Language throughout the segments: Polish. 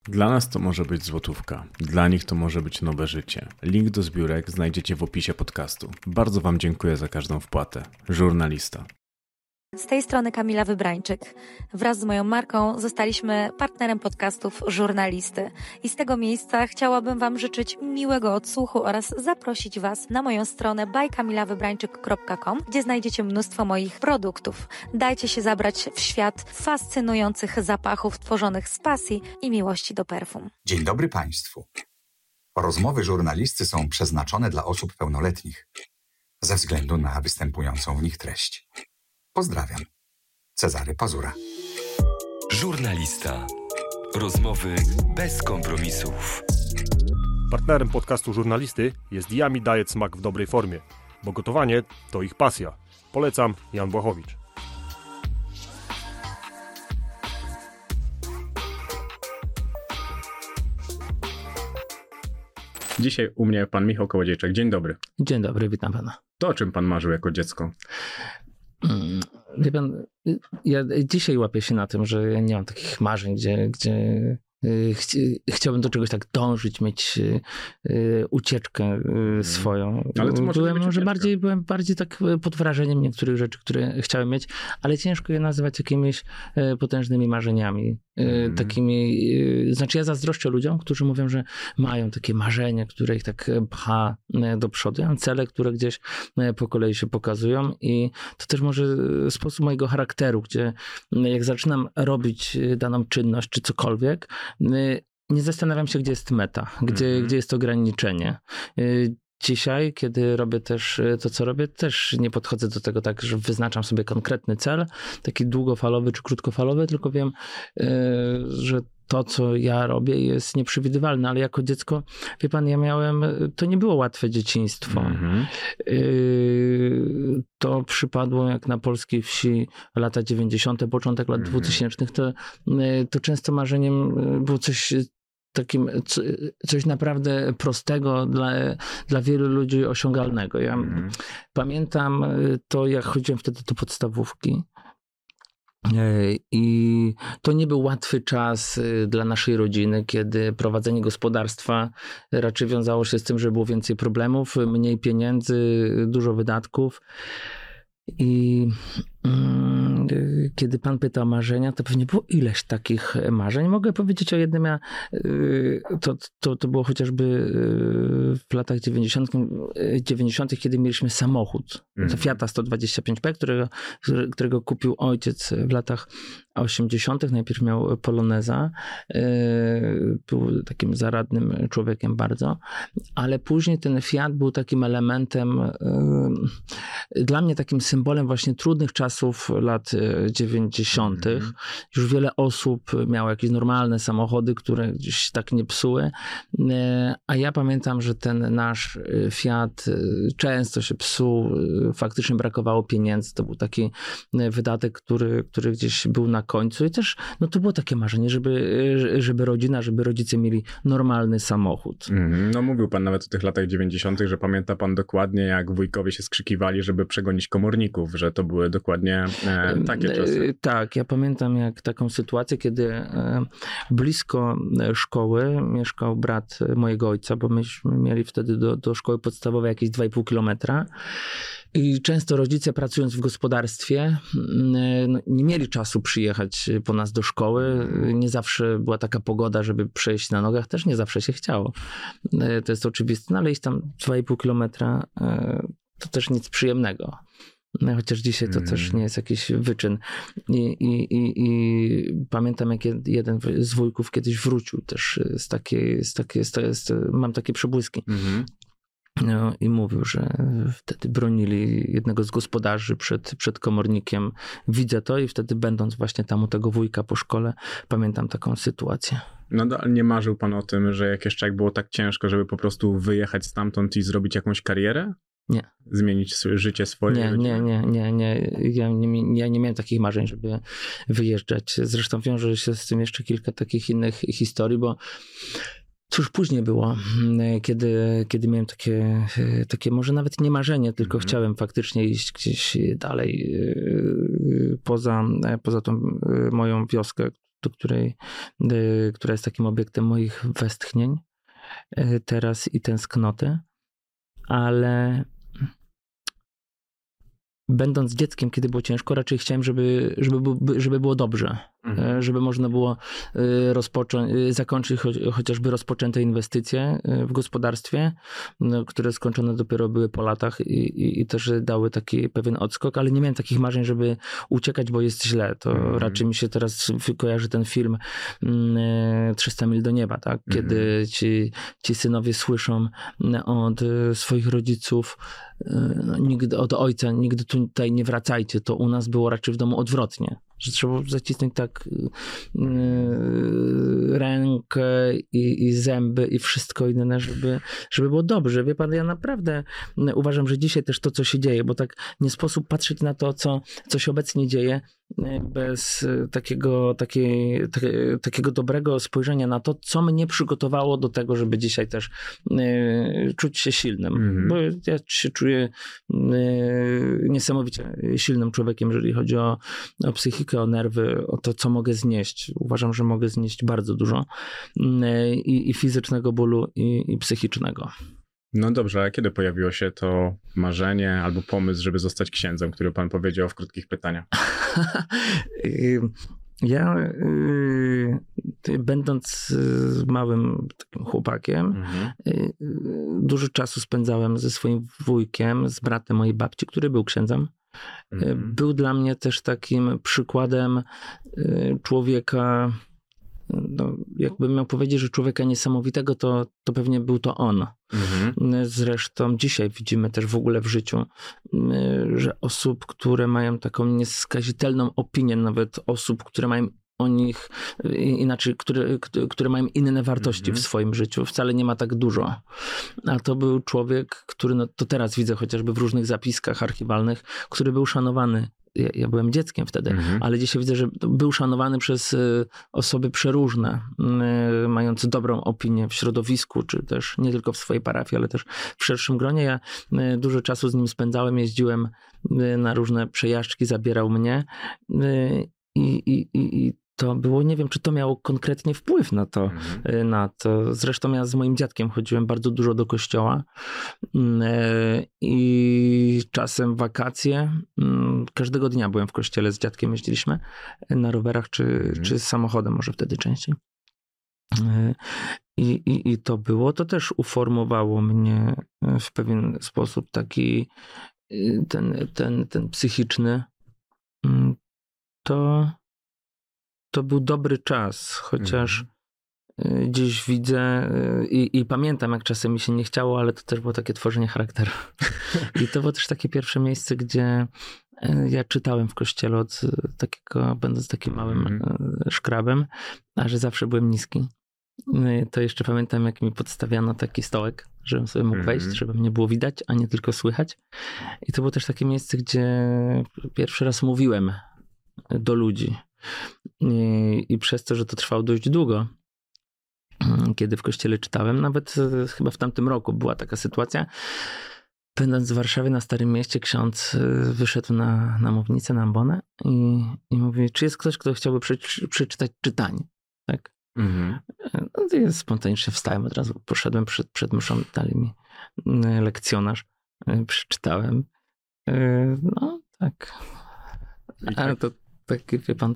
Dla nas to może być złotówka, dla nich to może być nowe życie. Link do zbiórek znajdziecie w opisie podcastu. Bardzo Wam dziękuję za każdą wpłatę. Żurnalista. Z tej strony Kamila Wybrańczyk. Wraz z moją marką zostaliśmy partnerem podcastów Żurnalisty. I z tego miejsca chciałabym Wam życzyć miłego odsłuchu oraz zaprosić Was na moją stronę bykamilawybrańczyk.com, gdzie znajdziecie mnóstwo moich produktów. Dajcie się zabrać w świat fascynujących zapachów tworzonych z pasji i miłości do perfum. Dzień dobry Państwu. Rozmowy żurnalisty są przeznaczone dla osób pełnoletnich ze względu na występującą w nich treść. Pozdrawiam. Cezary Pazura. Żurnalista. Rozmowy bez kompromisów. Partnerem podcastu Żurnalisty jest Yummy Diet Smak w dobrej formie, bo gotowanie to ich pasja. Polecam, Jan Błachowicz. Dzisiaj u mnie pan Michał Kołodziejczak. Dzień dobry. Dzień dobry, witam pana. To o czym pan marzył jako dziecko? Wie pan, ja dzisiaj łapię się na tym, że ja nie mam takich marzeń, gdzie chciałbym do czegoś tak dążyć, mieć ucieczkę swoją. Ale to byłem bardziej tak pod wrażeniem niektórych rzeczy, które chciałem mieć, ale ciężko je nazywać jakimiś potężnymi marzeniami. Takimi, znaczy ja zazdroszczę ludziom, którzy mówią, że mają takie marzenia, które ich tak pcha do przodu. Ja mam cele, które gdzieś po kolei się pokazują i to też może sposób mojego charakteru, gdzie jak zaczynam robić daną czynność czy cokolwiek, nie zastanawiam się, gdzie jest meta, gdzie jest ograniczenie. Dzisiaj, kiedy robię też to, co robię, też nie podchodzę do tego tak, że wyznaczam sobie konkretny cel, taki długofalowy czy krótkofalowy, tylko wiem, że to, co ja robię, jest nieprzewidywalne, ale jako dziecko, wie pan, to nie było łatwe dzieciństwo. To przypadło jak na polskiej wsi lata 90., początek lat 2000. To często marzeniem było coś naprawdę prostego dla wielu ludzi osiągalnego. Ja pamiętam to, jak chodziłem wtedy do podstawówki. I to nie był łatwy czas dla naszej rodziny, kiedy prowadzenie gospodarstwa raczej wiązało się z tym, że było więcej problemów, mniej pieniędzy, dużo wydatków. I kiedy pan pyta o marzenia, to pewnie było ileś takich marzeń. Mogę powiedzieć o jednym, to było chociażby w latach 90., kiedy mieliśmy samochód. To Fiata 125P, którego kupił ojciec w latach 80. Najpierw miał Poloneza. Był takim zaradnym człowiekiem bardzo. Ale później ten Fiat był takim elementem, dla mnie takim symbolem właśnie trudnych czasów lat 90. Już wiele osób miało jakieś normalne samochody, które gdzieś tak nie psuły. A ja pamiętam, że ten nasz Fiat często się psuł. Faktycznie brakowało pieniędzy. To był taki wydatek, który gdzieś był na końcu. I też to było takie marzenie, żeby rodzina, żeby rodzice mieli normalny samochód. No mówił pan nawet o tych latach 90., że pamięta pan dokładnie, jak wujkowie się skrzykiwali, żeby przegonić komorników, że to były dokładnie takie czasy. Tak, ja pamiętam jak taką sytuację, kiedy blisko szkoły mieszkał brat mojego ojca, bo myśmy mieli wtedy do szkoły podstawowej jakieś 2,5 kilometra. I często rodzice, pracując w gospodarstwie, nie mieli czasu przyjechać po nas do szkoły. Nie zawsze była taka pogoda, żeby przejść na nogach. Też nie zawsze się chciało. To jest oczywiste, ale iść tam 2,5 kilometra to też nic przyjemnego. Chociaż dzisiaj to też nie jest jakiś wyczyn. I pamiętam, jak jeden z wujków kiedyś wrócił też mam takie przebłyski. I mówił, że wtedy bronili jednego z gospodarzy przed komornikiem. Widzę to i wtedy będąc właśnie tam u tego wujka po szkole, pamiętam taką sytuację. No ale nie marzył pan o tym, że jak było tak ciężko, żeby po prostu wyjechać stamtąd i zrobić jakąś karierę? Nie. Zmienić życie swoje? Nie. Ja nie miałem takich marzeń, żeby wyjeżdżać. Zresztą wiąże się z tym jeszcze kilka takich innych historii, bo cóż później było, kiedy miałem takie może nawet nie marzenie, tylko chciałem faktycznie iść gdzieś dalej poza tą moją wioskę, która jest takim obiektem moich westchnień teraz i tęsknoty, ale będąc dzieckiem, kiedy było ciężko, raczej chciałem, żeby było dobrze. Żeby można było zakończyć chociażby rozpoczęte inwestycje w gospodarstwie, które skończone dopiero były po latach i też dały taki pewien odskok, ale nie miałem takich marzeń, żeby uciekać, bo jest źle. To raczej mi się teraz kojarzy ten film 300 mil do nieba, tak? Kiedy ci synowie słyszą od swoich rodziców, od ojca, nigdy tutaj nie wracajcie. To u nas było raczej w domu odwrotnie. Że trzeba zacisnąć tak rękę i zęby i wszystko inne, żeby było dobrze. Wie pan, ja naprawdę uważam, że dzisiaj też to, co się dzieje, bo tak nie sposób patrzeć na to, co się obecnie dzieje, bez takiego dobrego spojrzenia na to, co mnie przygotowało do tego, żeby dzisiaj też czuć się silnym. Bo ja się czuję niesamowicie silnym człowiekiem, jeżeli chodzi o psychikę, o nerwy, o to, co mogę znieść. Uważam, że mogę znieść bardzo dużo i fizycznego bólu, i psychicznego. No dobrze, a kiedy pojawiło się to marzenie albo pomysł, żeby zostać księdzem, który pan powiedział w krótkich pytaniach? Ja, będąc małym takim chłopakiem, dużo czasu spędzałem ze swoim wujkiem, z bratem mojej babci, który był księdzem. Był dla mnie też takim przykładem człowieka, no, jakbym miał powiedzieć, że człowieka niesamowitego, to pewnie był to on. Zresztą dzisiaj widzimy też w ogóle w życiu, że osób, które mają taką nieskazitelną opinię, nawet osób, które mają o nich inaczej, które mają inne wartości w swoim życiu. Wcale nie ma tak dużo. A to był człowiek, który, no to teraz widzę chociażby w różnych zapiskach archiwalnych, który był szanowany. Ja byłem dzieckiem wtedy, ale dzisiaj widzę, że był szanowany przez osoby przeróżne, mające dobrą opinię w środowisku, czy też nie tylko w swojej parafii, ale też w szerszym gronie. Ja dużo czasu z nim spędzałem, jeździłem na różne przejażdżki, zabierał mnie i to było, nie wiem, czy to miało konkretnie wpływ na to. Zresztą ja z moim dziadkiem chodziłem bardzo dużo do kościoła i czasem wakacje, każdego dnia byłem w kościele z dziadkiem, jeździliśmy na rowerach czy samochodem, może wtedy częściej. I to też uformowało mnie w pewien sposób taki ten psychiczny. To był dobry czas, chociaż gdzieś widzę i pamiętam, jak czasem mi się nie chciało, ale to też było takie tworzenie charakteru. I to było też takie pierwsze miejsce, gdzie ja czytałem w kościele będąc takim małym szkrabem, a że zawsze byłem niski. To jeszcze pamiętam, jak mi podstawiano taki stołek, żebym sobie mógł wejść, żeby mnie było widać, a nie tylko słychać. I to było też takie miejsce, gdzie pierwszy raz mówiłem do ludzi. I przez to, że to trwało dość długo, kiedy w kościele czytałem, nawet chyba w tamtym roku była taka sytuacja, będąc w Warszawie na Starym Mieście, ksiądz wyszedł na mównicę, na ambonę i mówi, czy jest ktoś, kto chciałby przeczytać czytanie, tak? No to ja spontanicznie wstałem, od razu poszedłem przed mszą, dali mi lekcjonarz, przeczytałem, no tak, ale to tak, wie pan,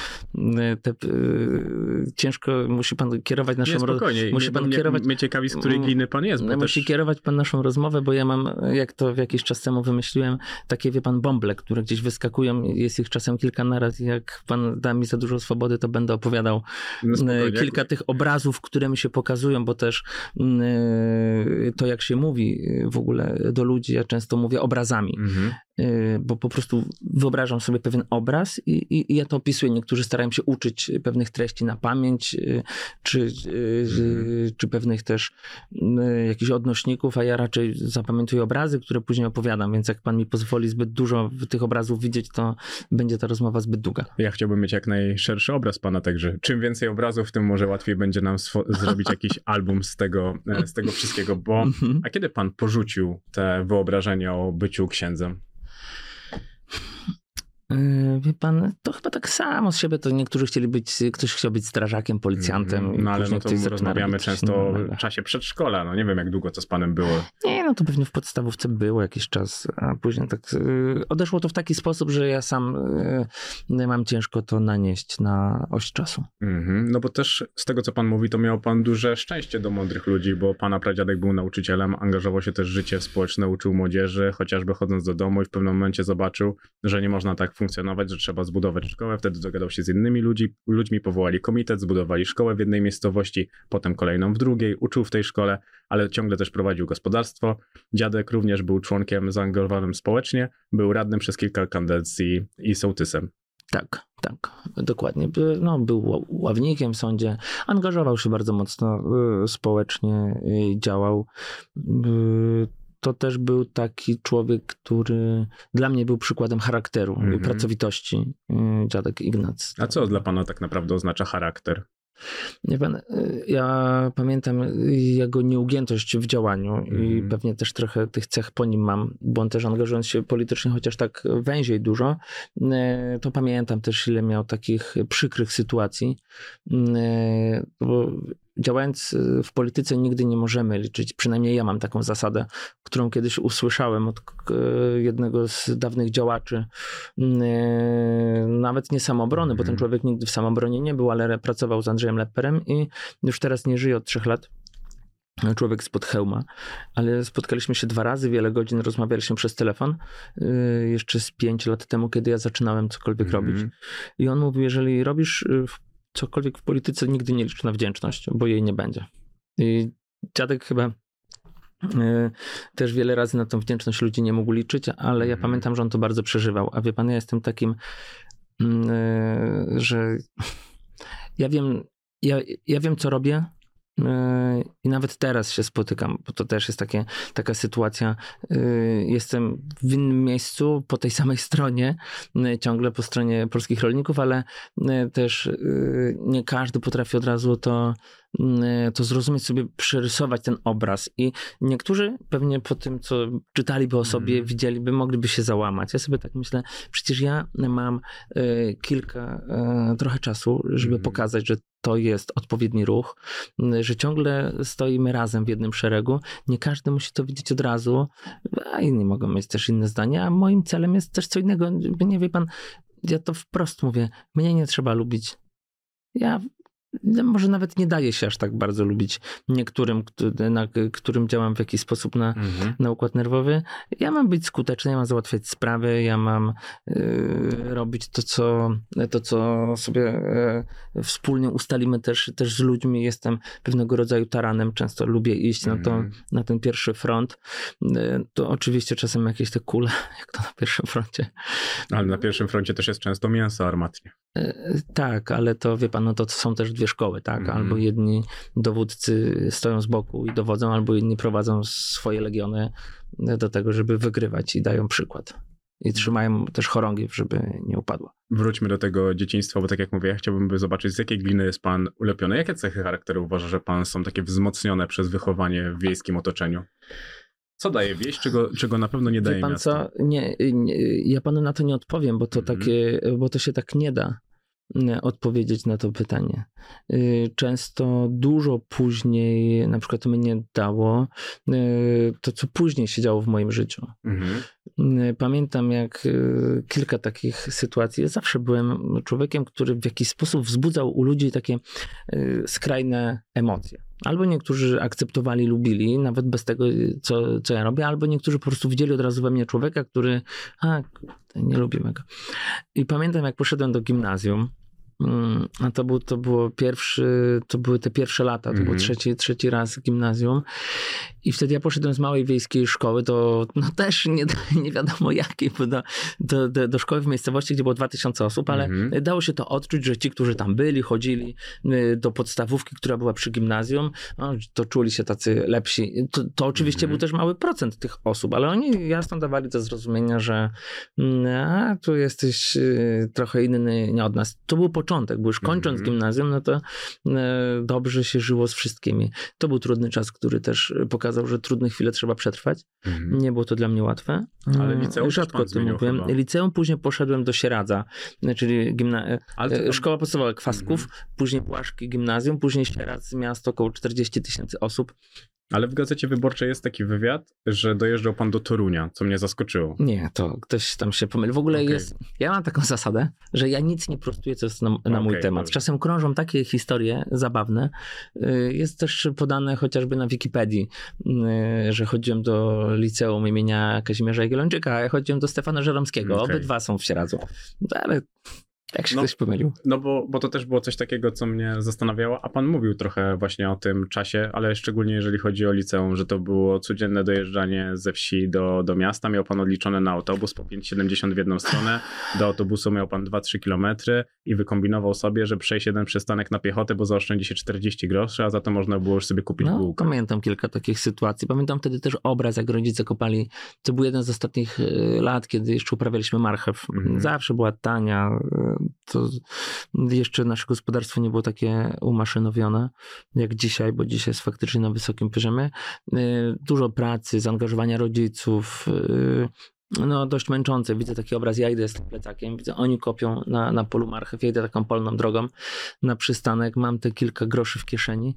ciężko musi pan kierować naszą rozmowę. Mnie ciekawi, z której gliny pan jest. Musi kierować pan naszą rozmowę, bo ja mam, jak to jakiś czas temu wymyśliłem, takie, wie pan, bąble, które gdzieś wyskakują. Jest ich czasem kilka naraz. Jak pan da mi za dużo swobody, to będę opowiadał kilka tych obrazów, które mi się pokazują, bo też to, jak się mówi w ogóle do ludzi, ja często mówię obrazami. Bo po prostu wyobrażam sobie pewien obraz i ja to opisuję. Niektórzy starają się uczyć pewnych treści na pamięć, czy pewnych też jakichś odnośników, a ja raczej zapamiętuję obrazy, które później opowiadam, więc jak pan mi pozwoli zbyt dużo tych obrazów widzieć, to będzie ta rozmowa zbyt długa. Ja chciałbym mieć jak najszerszy obraz pana, także czym więcej obrazów, tym może łatwiej będzie nam zrobić jakiś album z tego wszystkiego, bo a kiedy pan porzucił te wyobrażenia o byciu księdzem? Wie pan, to chyba tak samo z siebie, to niektórzy ktoś chciał być strażakiem, policjantem. No ale no to rozmawiamy często w czasie przedszkola, no nie wiem jak długo to z panem było. Nie, no to pewnie w podstawówce było jakiś czas, a później tak odeszło to w taki sposób, że ja sam mam ciężko to nanieść na oś czasu. No bo też z tego co pan mówi, to miał pan duże szczęście do mądrych ludzi, bo pana pradziadek był nauczycielem, angażował się też w życie społeczne, uczył młodzieży, chociażby chodząc do domu i w pewnym momencie zobaczył, że nie można tak funkcjonować, że trzeba zbudować szkołę. Wtedy dogadał się z innymi ludźmi, powołali komitet, zbudowali szkołę w jednej miejscowości, potem kolejną w drugiej, uczył w tej szkole, ale ciągle też prowadził gospodarstwo. Dziadek również był członkiem zaangażowanym społecznie, był radnym przez kilka kadencji i sołtysem. Tak, dokładnie. Był ławnikiem w sądzie, angażował się bardzo mocno społecznie, działał. To też był taki człowiek, który dla mnie był przykładem charakteru i pracowitości, dziadek Ignac. A co dla pana tak naprawdę oznacza charakter? Nie pan, ja pamiętam jego nieugiętość w działaniu i pewnie też trochę tych cech po nim mam, bo on też angażując się politycznie, chociaż tak węziej dużo, to pamiętam też ile miał takich przykrych sytuacji, bo działając w polityce nigdy nie możemy liczyć, przynajmniej ja mam taką zasadę, którą kiedyś usłyszałem od jednego z dawnych działaczy, nawet nie Samoobrony, bo ten człowiek nigdy w Samoobronie nie był, ale pracował z Andrzejem Lepperem i już teraz nie żyje od 3 lat. Człowiek spod Chełma, ale spotkaliśmy się 2 razy, wiele godzin rozmawialiśmy przez telefon, jeszcze z 5 lat temu, kiedy ja zaczynałem cokolwiek robić. I on mówił, jeżeli robisz cokolwiek w polityce, nigdy nie licz na wdzięczność, bo jej nie będzie. I dziadek chyba też wiele razy na tą wdzięczność ludzi nie mógł liczyć, ale ja pamiętam, że on to bardzo przeżywał. A wie pan, ja jestem takim, że ja wiem, co robię, i nawet teraz się spotykam, bo to też jest taka sytuacja, jestem w innym miejscu, po tej samej stronie, ciągle po stronie polskich rolników, ale też nie każdy potrafi od razu to zrozumieć, sobie przerysować ten obraz i niektórzy pewnie po tym, co czytaliby o sobie, widzieliby, mogliby się załamać. Ja sobie tak myślę, przecież ja mam trochę czasu, żeby pokazać, że to jest odpowiedni ruch, że ciągle stoimy razem w jednym szeregu. Nie każdy musi to widzieć od razu, a inni mogą mieć też inne zdania, a moim celem jest też co innego. Nie wie pan, ja to wprost mówię, mnie nie trzeba lubić. Ja może nawet nie daje się aż tak bardzo lubić niektórym, na którym działam w jakiś sposób na układ nerwowy. Ja mam być skuteczny, ja mam załatwiać sprawy, ja mam robić to, co sobie wspólnie ustalimy też z ludźmi. Jestem pewnego rodzaju taranem, często lubię iść na ten pierwszy front. To oczywiście czasem jakieś te kule, jak to na pierwszym froncie. Ale na pierwszym froncie też jest często mięso armatnie. Tak, ale to wie pan, to są też 2 szkoły, tak? Albo jedni dowódcy stoją z boku i dowodzą, albo inni prowadzą swoje legiony do tego, żeby wygrywać i dają przykład. I trzymają też chorągiew, żeby nie upadła. Wróćmy do tego dzieciństwa, bo tak jak mówię, ja chciałbym zobaczyć, z jakiej gliny jest pan ulepiony. Jakie cechy charakteru uważa, że pan są takie wzmocnione przez wychowanie w wiejskim otoczeniu? Co daje wieś, czego na pewno nie daje miasto? Co? Nie, ja panu na to nie odpowiem, bo to bo to się tak nie da odpowiedzieć na to pytanie. Często dużo później, na przykład mnie dało to, co później się działo w moim życiu. Pamiętam jak kilka takich sytuacji. Ja zawsze byłem człowiekiem, który w jakiś sposób wzbudzał u ludzi takie skrajne emocje. Albo niektórzy akceptowali, lubili, nawet bez tego, co ja robię, albo niektórzy po prostu widzieli od razu we mnie człowieka, który nie lubimy go. I pamiętam, jak poszedłem do gimnazjum, a to były te pierwsze lata, to był trzeci raz gimnazjum i wtedy ja poszedłem z małej wiejskiej szkoły też nie wiadomo jakiej, bo do szkoły w miejscowości, gdzie było 2000 osób, ale dało się to odczuć, że ci, którzy tam byli, chodzili do podstawówki, która była przy gimnazjum, to czuli się tacy lepsi. To oczywiście był też mały procent tych osób, ale oni jasno dawali do zrozumienia, że tu jesteś trochę inny nie od nas. To był początek początek, bo już kończąc gimnazjum, no to dobrze się żyło z wszystkimi. To był trudny czas, który też pokazał, że trudne chwile trzeba przetrwać. Nie było to dla mnie łatwe. Ale liceum rzadko o tym mówiłem. chyba. Liceum, później poszedłem do Sieradza, czyli szkoła podstawowa Kwasków, później Płaszki, gimnazjum, później Sieradz, miasto, około 40 000 osób. Ale w Gazecie Wyborczej jest taki wywiad, że dojeżdżał pan do Torunia, co mnie zaskoczyło. Nie, to ktoś tam się pomylił. W ogóle ja mam taką zasadę, że ja nic nie prostuję, co jest na mój temat. Dobrze. Czasem krążą takie historie zabawne. Jest też podane chociażby na Wikipedii, że chodziłem do liceum imienia Kazimierza Jagiellończyka, a ja chodziłem do Stefana Żeromskiego. Obydwa są w Sieradzu. Ale jak się ktoś pomylił. No bo to też było coś takiego, co mnie zastanawiało, a pan mówił trochę właśnie o tym czasie, ale szczególnie jeżeli chodzi o liceum, że to było codzienne dojeżdżanie ze wsi do miasta. Miał pan odliczone na autobus po 5,70 w jedną stronę, do autobusu miał pan 2-3 kilometry i wykombinował sobie, że przejść jeden przystanek na piechotę, bo zaoszczędzi się 40 groszy, a za to można było już sobie kupić bułkę. Pamiętam kilka takich sytuacji. Pamiętam wtedy też obraz, jak rodzice kopali. To był jeden z ostatnich lat, kiedy jeszcze uprawialiśmy marchew. Zawsze była tania. To jeszcze nasze gospodarstwo nie było takie umaszynowione jak dzisiaj, bo dzisiaj jest faktycznie na wysokim poziomie. Dużo pracy, zaangażowania rodziców, no dość męczące. Widzę taki obraz, ja idę z tym plecakiem, widzę, oni kopią na polu marchew, ja idę taką polną drogą na przystanek, mam te kilka groszy w kieszeni.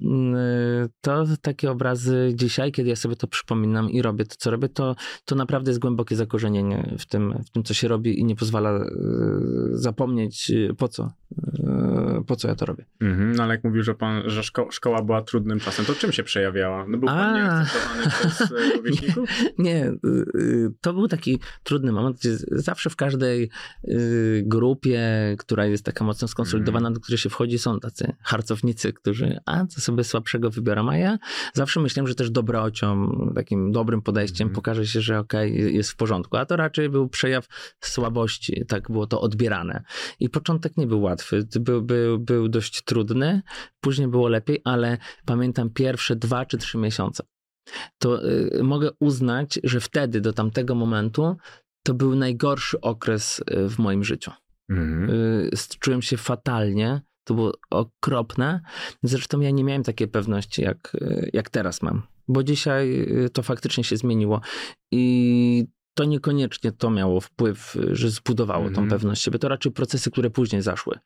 To takie obrazy dzisiaj, kiedy ja sobie to przypominam i robię to, co robię, to naprawdę jest głębokie zakorzenienie w tym, co się robi i nie pozwala zapomnieć, po co ja to robię. No ale jak mówił, że szkoła była trudnym czasem, to czym się przejawiała? No był pan nieakceptowany przez rówieśników? Nie, to był taki trudny moment, gdzie zawsze w każdej grupie, która jest taka mocno skonsolidowana, do której się wchodzi, są tacy harcownicy, którzy co sobie słabszego wybiorą, a ja zawsze myślałem, że też dobrocią, takim dobrym podejściem pokaże się, że jest w porządku, a to raczej był przejaw słabości, tak było to odbierane. I początek nie był łatwy, był dość trudny, później było lepiej, ale pamiętam pierwsze 2 czy 3 miesiące. To mogę uznać, że wtedy, do tamtego momentu, to był najgorszy okres w moim życiu. Czułem się fatalnie, to było okropne. Zresztą ja nie miałem takiej pewności, jak teraz mam. Bo dzisiaj to faktycznie się zmieniło. I to niekoniecznie to miało wpływ, że zbudowało tą pewność siebie. To raczej procesy, które później zaszły.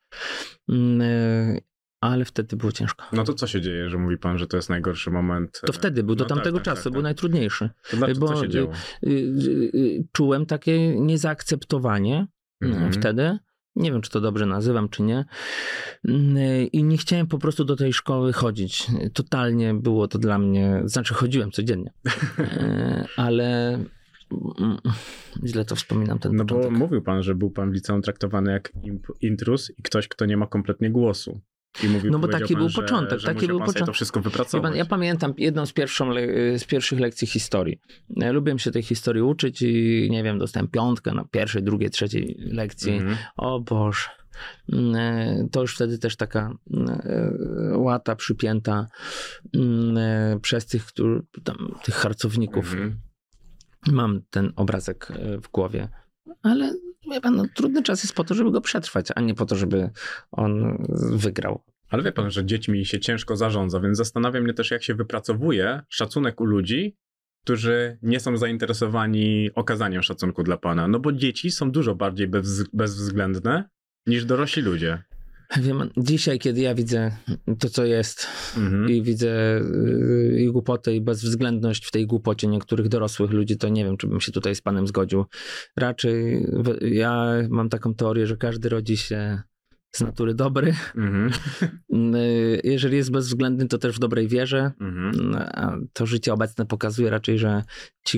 Ale wtedy było ciężko. No to co się dzieje, że mówi pan, że to jest najgorszy moment? To wtedy był, do tamtego czasu, był najtrudniejszy. To znaczy, co się działo? Czułem takie niezaakceptowanie wtedy. Nie wiem, czy to dobrze nazywam, czy nie. I nie chciałem po prostu do tej szkoły chodzić. Totalnie było to dla mnie... Znaczy, chodziłem codziennie. Ale... Źle to wspominam ten początek. Bo mówił pan, że był pan w liceum traktowany jak intrus i ktoś, kto nie ma kompletnie głosu. I bo taki był początek. Że musiał pan sobie to wszystko wypracować. Ja pamiętam jedną z pierwszych lekcji historii. Ja lubiłem się tej historii uczyć i nie wiem, dostałem 5 na 1., 2., 3. lekcji. O Boże. To już wtedy też taka łata przypięta przez tych harcowników. Mam ten obrazek w głowie. Ale wie pan, trudny czas jest po to, żeby go przetrwać, a nie po to, żeby on wygrał. Ale wie pan, że dziećmi się ciężko zarządza, więc zastanawia mnie też, jak się wypracowuje szacunek u ludzi, którzy nie są zainteresowani okazaniem szacunku dla pana. No bo dzieci są dużo bardziej bezwzględne niż dorośli ludzie. Wiem, dzisiaj, kiedy ja widzę to, co jest i widzę i głupotę i bezwzględność w tej głupocie niektórych dorosłych ludzi, to nie wiem, czy bym się tutaj z panem zgodził. Raczej ja mam taką teorię, że każdy rodzi się z natury dobry. Jeżeli jest bezwzględny, to też w dobrej wierze. A to życie obecne pokazuje raczej, że ci,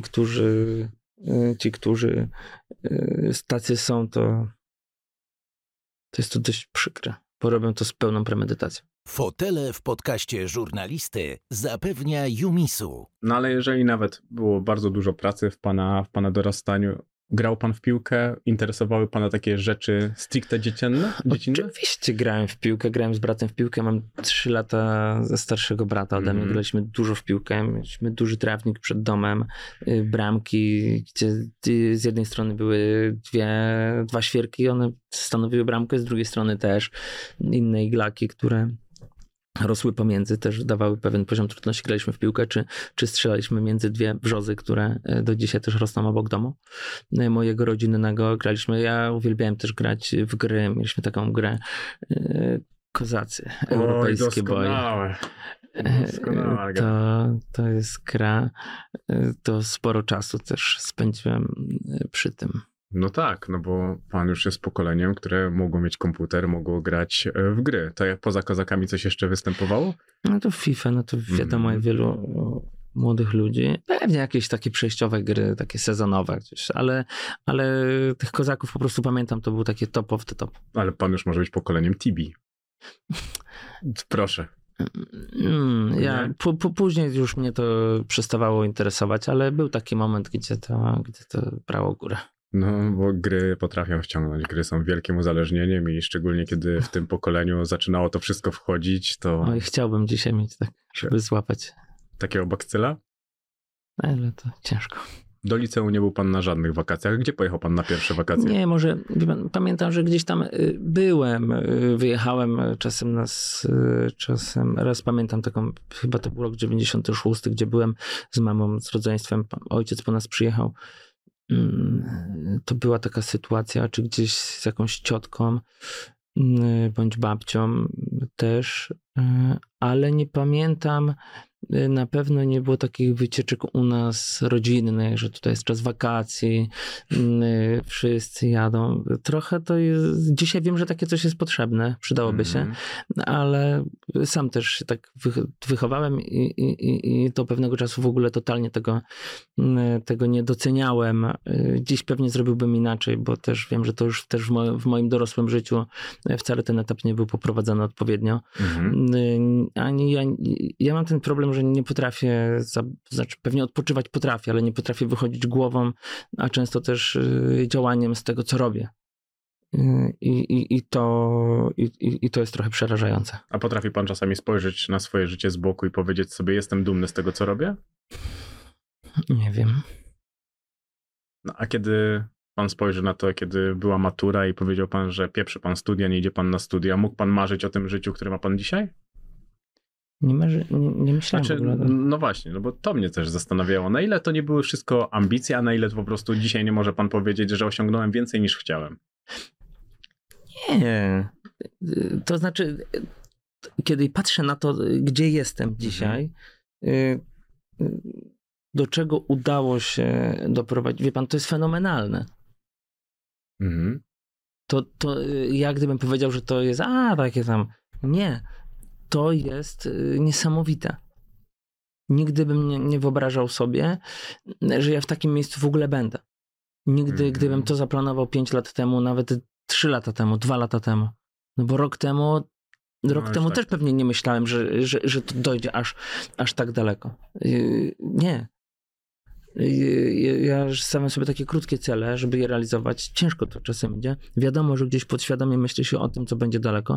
którzy tacy są, to jest to dość przykre, bo robią to z pełną premedytacją. Fotele w podcaście żurnalisty zapewnia Jumisu. No ale jeżeli nawet było bardzo dużo pracy w pana dorastaniu, Grał pan w piłkę? Interesowały pana takie rzeczy stricte dziecięce? Oczywiście grałem w piłkę, grałem z bratem w piłkę. Mam 3 lata ze starszego brata ode mnie. Graliśmy dużo w piłkę. Mieliśmy duży trawnik przed domem, bramki, gdzie z jednej strony były 2 świerki, one stanowiły bramkę, z drugiej strony też inne iglaki, które rosły pomiędzy, też dawały pewien poziom trudności. Graliśmy w piłkę, czy strzelaliśmy między 2 brzozy, które do dzisiaj też rosną obok domu mojego rodzinnego. Graliśmy, ja uwielbiałem też grać w gry. Mieliśmy taką grę Kozacy, europejskie boje. Doskonałe. To jest gra, to sporo czasu też spędziłem przy tym. No tak, no bo pan już jest pokoleniem, które mogło mieć komputer, mogło grać w gry. To jak poza Kozakami coś jeszcze występowało? No to FIFA, no to wiadomo, jak wielu młodych ludzi. Pewnie jakieś takie przejściowe gry, takie sezonowe gdzieś, ale tych Kozaków po prostu pamiętam, to był takie top of the top. Ale pan już może być pokoleniem Tibi. Proszę. Później już mnie to przestawało interesować, ale był taki moment, gdzie to brało górę. No, bo gry potrafią wciągnąć. Gry są wielkim uzależnieniem i szczególnie kiedy w tym pokoleniu zaczynało to wszystko wchodzić, to... Oj, chciałbym dzisiaj mieć tak, żeby złapać. Takiego bakcyla? Ale to ciężko. Do liceum nie był pan na żadnych wakacjach. Gdzie pojechał pan na pierwsze wakacje? Nie, może pamiętam, że gdzieś tam byłem, wyjechałem czasem raz pamiętam taką, chyba to był rok 96, gdzie byłem z mamą, z rodzeństwem, ojciec po nas przyjechał. To była taka sytuacja, czy gdzieś z jakąś ciotką bądź babcią też, ale nie pamiętam, na pewno nie było takich wycieczek u nas rodzinnych, że tutaj jest czas wakacji, wszyscy jadą. Trochę to jest, dzisiaj wiem, że takie coś jest potrzebne, przydałoby się, ale sam też się tak wychowałem i do pewnego czasu w ogóle totalnie tego nie doceniałem. Dziś pewnie zrobiłbym inaczej, bo też wiem, że to już też w moim dorosłym życiu wcale ten etap nie był poprowadzony odpowiednio. Ja mam ten problem, że nie potrafię, znaczy pewnie odpoczywać potrafię, ale nie potrafię wychodzić głową, a często też działaniem z tego, co robię. I to jest trochę przerażające. A potrafi pan czasami spojrzeć na swoje życie z boku i powiedzieć sobie, jestem dumny z tego, co robię? Nie wiem. No, a kiedy pan spojrzy na to, kiedy była matura i powiedział pan, że pieprzy pan studia, nie idzie pan na studia, mógł pan marzyć o tym życiu, które ma pan dzisiaj? Nie myślałem w ogóle. No właśnie, no bo to mnie też zastanawiało. Na ile to nie były wszystko ambicje, a na ile to po prostu dzisiaj nie może pan powiedzieć, że osiągnąłem więcej niż chciałem? Nie. To znaczy, kiedy patrzę na to, gdzie jestem dzisiaj, do czego udało się doprowadzić, wie pan, to jest fenomenalne. To ja gdybym powiedział, że to jest, takie tam, nie. To jest niesamowite. Nigdy bym nie wyobrażał sobie, że ja w takim miejscu w ogóle będę. Nigdy, gdybym to zaplanował 5 lat temu, nawet 3 lata temu, 2 lata temu. No bo rok temu też tak. Pewnie nie myślałem, że to dojdzie aż tak daleko. Nie. Ja stawiam sobie takie krótkie cele, żeby je realizować. Ciężko to czasem idzie. Wiadomo, że gdzieś podświadomie myśli się o tym, co będzie daleko.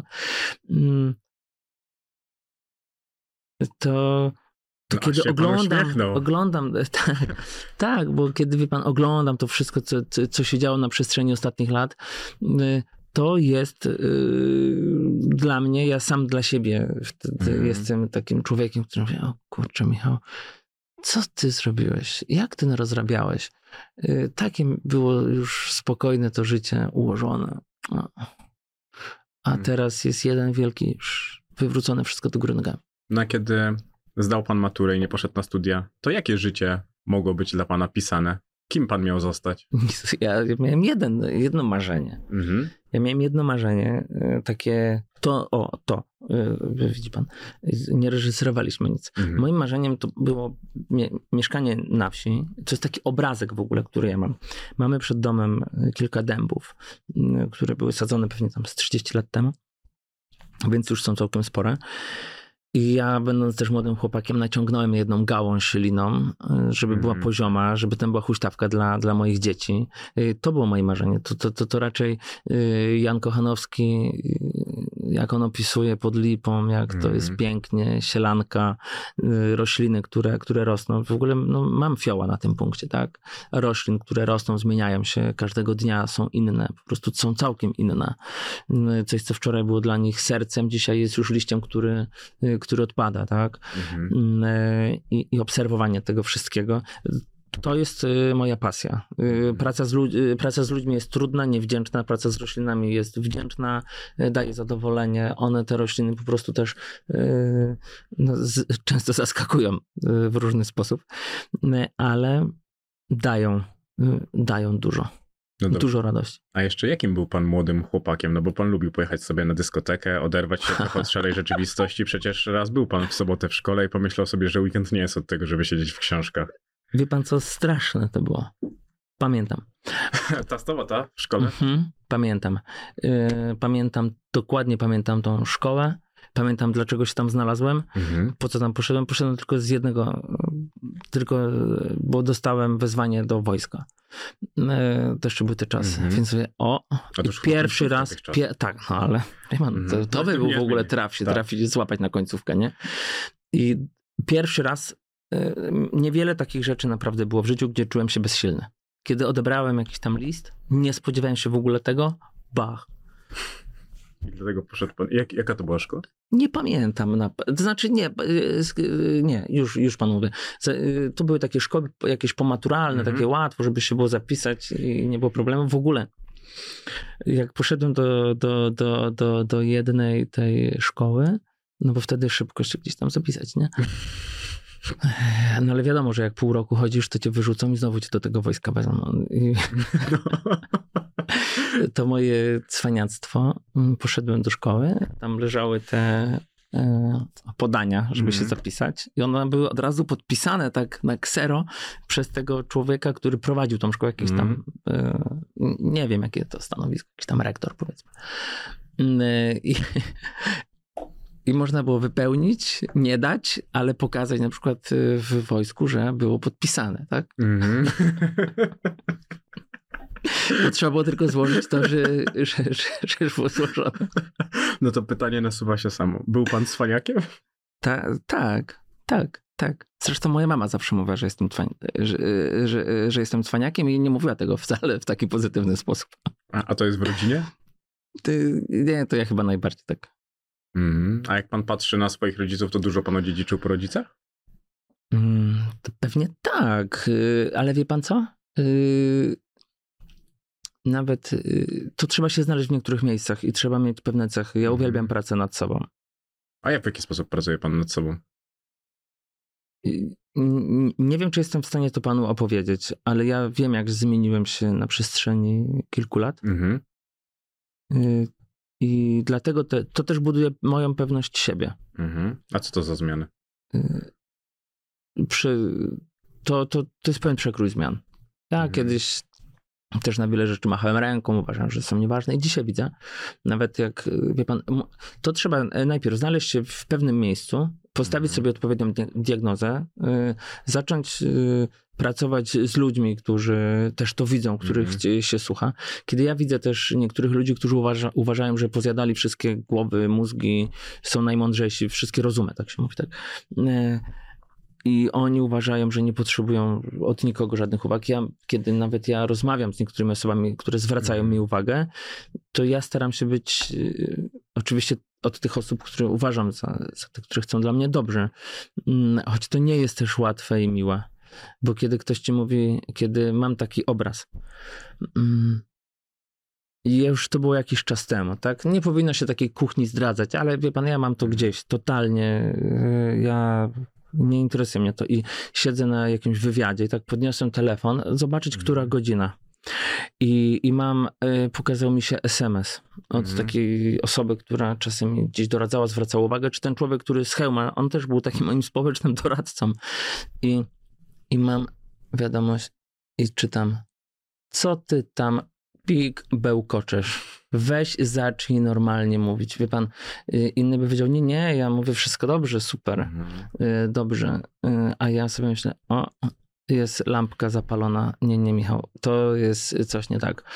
To kiedy oglądam tak, bo kiedy, wie pan, oglądam to wszystko, co się działo na przestrzeni ostatnich lat, to jest dla mnie, ja sam dla siebie jestem takim człowiekiem, który mówi, o kurczę, Michał, co ty zrobiłeś? Jak ty rozrabiałeś? Takie było już spokojne to życie ułożone. A teraz jest jeden wielki, wywrócone wszystko do góry nogami. No a kiedy zdał pan maturę i nie poszedł na studia, to jakie życie mogło być dla pana pisane? Kim pan miał zostać? Ja miałem jedno marzenie. Ja miałem jedno marzenie, takie, widzi pan, nie reżyserowaliśmy nic. Moim marzeniem to było mieszkanie na wsi. To jest taki obrazek w ogóle, który ja mam. Mamy przed domem kilka dębów, które były sadzone pewnie tam z 30 lat temu, więc już są całkiem spore. I ja, będąc też młodym chłopakiem, naciągnąłem jedną gałąź liną, żeby była pozioma, żeby tam była huśtawka dla moich dzieci. To było moje marzenie. To raczej Jan Kochanowski, jak on opisuje pod lipą, jak to jest pięknie, sielanka, rośliny, które rosną. W ogóle mam fioła na tym punkcie, tak? Roślin, które rosną, zmieniają się każdego dnia, są inne, po prostu są całkiem inne. Coś, co wczoraj było dla nich sercem, dzisiaj jest już liściem, który odpada, tak? I obserwowanie tego wszystkiego. To jest moja pasja. Praca z ludźmi jest trudna, niewdzięczna. Praca z roślinami jest wdzięczna, daje zadowolenie. One, te rośliny po prostu też często zaskakują w różny sposób, ale dają dużo. Dużo radości. A jeszcze jakim był pan młodym chłopakiem? No bo pan lubił pojechać sobie na dyskotekę, oderwać się trochę od szarej rzeczywistości. Przecież raz był pan w sobotę w szkole i pomyślał sobie, że weekend nie jest od tego, żeby siedzieć w książkach. Wie pan, co straszne to było? Pamiętam. Ta sobota w szkole? Pamiętam. Dokładnie pamiętam tą szkołę. Pamiętam, dlaczego się tam znalazłem. Po co tam poszedłem? Poszedłem tylko z jednego, bo dostałem wezwanie do wojska. To jeszcze były te czasy. Więc sobie, pierwszy raz... tak, ale to by był w ogóle trafić, złapać na końcówkę, nie? I pierwszy raz niewiele takich rzeczy naprawdę było w życiu, gdzie czułem się bezsilny. Kiedy odebrałem jakiś tam list, nie spodziewałem się w ogóle tego, bach. I dlatego poszedł pan. Jaka to była szkoła? Nie pamiętam. To znaczy nie, już pan mówię. To były takie szkoły jakieś pomaturalne, takie łatwo, żeby się było zapisać i nie było problemu. W ogóle jak poszedłem do jednej tej szkoły, no bo wtedy szybko się gdzieś tam zapisać, nie? No ale wiadomo, że jak pół roku chodzisz, to cię wyrzucą i znowu cię do tego wojska wezmą. To moje cwaniactwo. Poszedłem do szkoły, tam leżały te podania, żeby się zapisać i one były od razu podpisane tak na ksero przez tego człowieka, który prowadził tą szkołę, jakiś tam nie wiem jakie to stanowisko, jakiś tam rektor powiedzmy. I można było wypełnić, nie dać, ale pokazać na przykład w wojsku, że było podpisane, tak? To trzeba było tylko złożyć to, że już było złożone. No to pytanie nasuwa się samo. Był pan cwaniakiem? Tak. Zresztą moja mama zawsze mówiła, że jestem cwaniakiem i nie mówiła tego wcale w taki pozytywny sposób. A to jest w rodzinie? Nie, to ja chyba najbardziej tak. A jak pan patrzy na swoich rodziców, to dużo pan odziedziczył po rodzicach? To pewnie tak, ale wie pan co? Nawet to trzeba się znaleźć w niektórych miejscach i trzeba mieć pewne cechy. Ja uwielbiam pracę nad sobą. A w jaki sposób pracuje pan nad sobą? Nie wiem, czy jestem w stanie to panu opowiedzieć, ale ja wiem, jak zmieniłem się na przestrzeni kilku lat. I dlatego to też buduje moją pewność siebie. A co to za zmiany? To jest pewien przekrój zmian. Ja kiedyś też na wiele rzeczy machałem ręką, uważam, że są nieważne i dzisiaj widzę, nawet jak, wie pan, to trzeba najpierw znaleźć się w pewnym miejscu, postawić sobie odpowiednią diagnozę, zacząć pracować z ludźmi, którzy też to widzą, których się słucha. Kiedy ja widzę też niektórych ludzi, którzy uważają, że pozjadali wszystkie głowy, mózgi, są najmądrzejsi, wszystkie rozumy, tak się mówi, tak. I oni uważają, że nie potrzebują od nikogo żadnych uwag. Kiedy nawet ja rozmawiam z niektórymi osobami, które zwracają mi uwagę, to ja staram się być oczywiście od tych osób, które uważam za te, które chcą dla mnie dobrze. Choć to nie jest też łatwe i miłe. Bo kiedy ktoś ci mówi, kiedy mam taki obraz, i już to było jakiś czas temu, tak? Nie powinno się takiej kuchni zdradzać, ale wie pan, ja mam to gdzieś totalnie, nie interesuje mnie to i siedzę na jakimś wywiadzie i tak podniosłem telefon, zobaczyć, która godzina. I pokazał mi się SMS od takiej osoby, która czasem mi gdzieś doradzała, zwracała uwagę, czy ten człowiek, który z hełma, on też był takim moim społecznym doradcą. I mam wiadomość i czytam, co ty tam pik, bełkoczesz. Weź, zacznij normalnie mówić. Wie pan, inny by powiedział, nie, ja mówię wszystko dobrze, super, dobrze. A ja sobie myślę, jest lampka zapalona. Nie, Michał, to jest coś nie tak.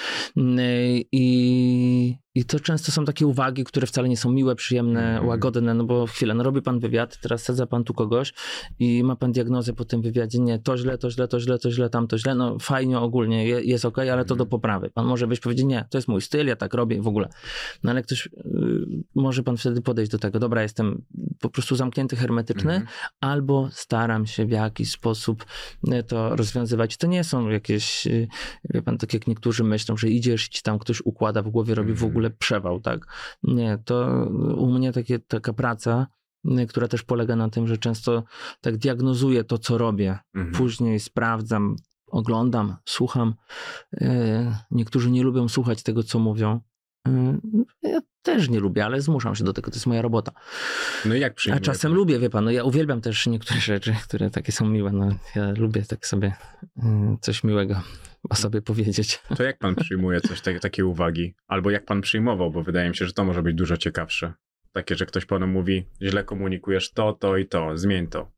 I to często są takie uwagi, które wcale nie są miłe, przyjemne, łagodne, no bo chwilę, no robi pan wywiad, teraz sadza pan tu kogoś i ma pan diagnozę po tym wywiadzie, nie, to źle, tam to źle, no fajnie ogólnie, jest okej, ale to do poprawy. Pan może byś powiedzieć, nie, to jest mój styl, ja tak robię w ogóle. No ale ktoś, może pan wtedy podejść do tego, dobra, jestem po prostu zamknięty, hermetyczny, albo staram się w jakiś sposób to rozwiązywać. To nie są jakieś, wie pan, tak jak niektórzy myślą, że idziesz i ci tam ktoś układa w głowie, robi w ogóle przewał, tak? Nie, to u mnie taka praca, która też polega na tym, że często tak diagnozuję to, co robię. Później sprawdzam, oglądam, słucham. Niektórzy nie lubią słuchać tego, co mówią. Ja też nie lubię, ale zmuszam się do tego, to jest moja robota. No i jak przyjmuje? A czasem lubię, wie pan, no ja uwielbiam też niektóre rzeczy, które takie są miłe, no ja lubię tak sobie coś miłego o sobie powiedzieć. To jak pan przyjmuje takie uwagi? Albo jak pan przyjmował, bo wydaje mi się, że to może być dużo ciekawsze. Takie, że ktoś panu mówi, źle komunikujesz to i to, zmień to.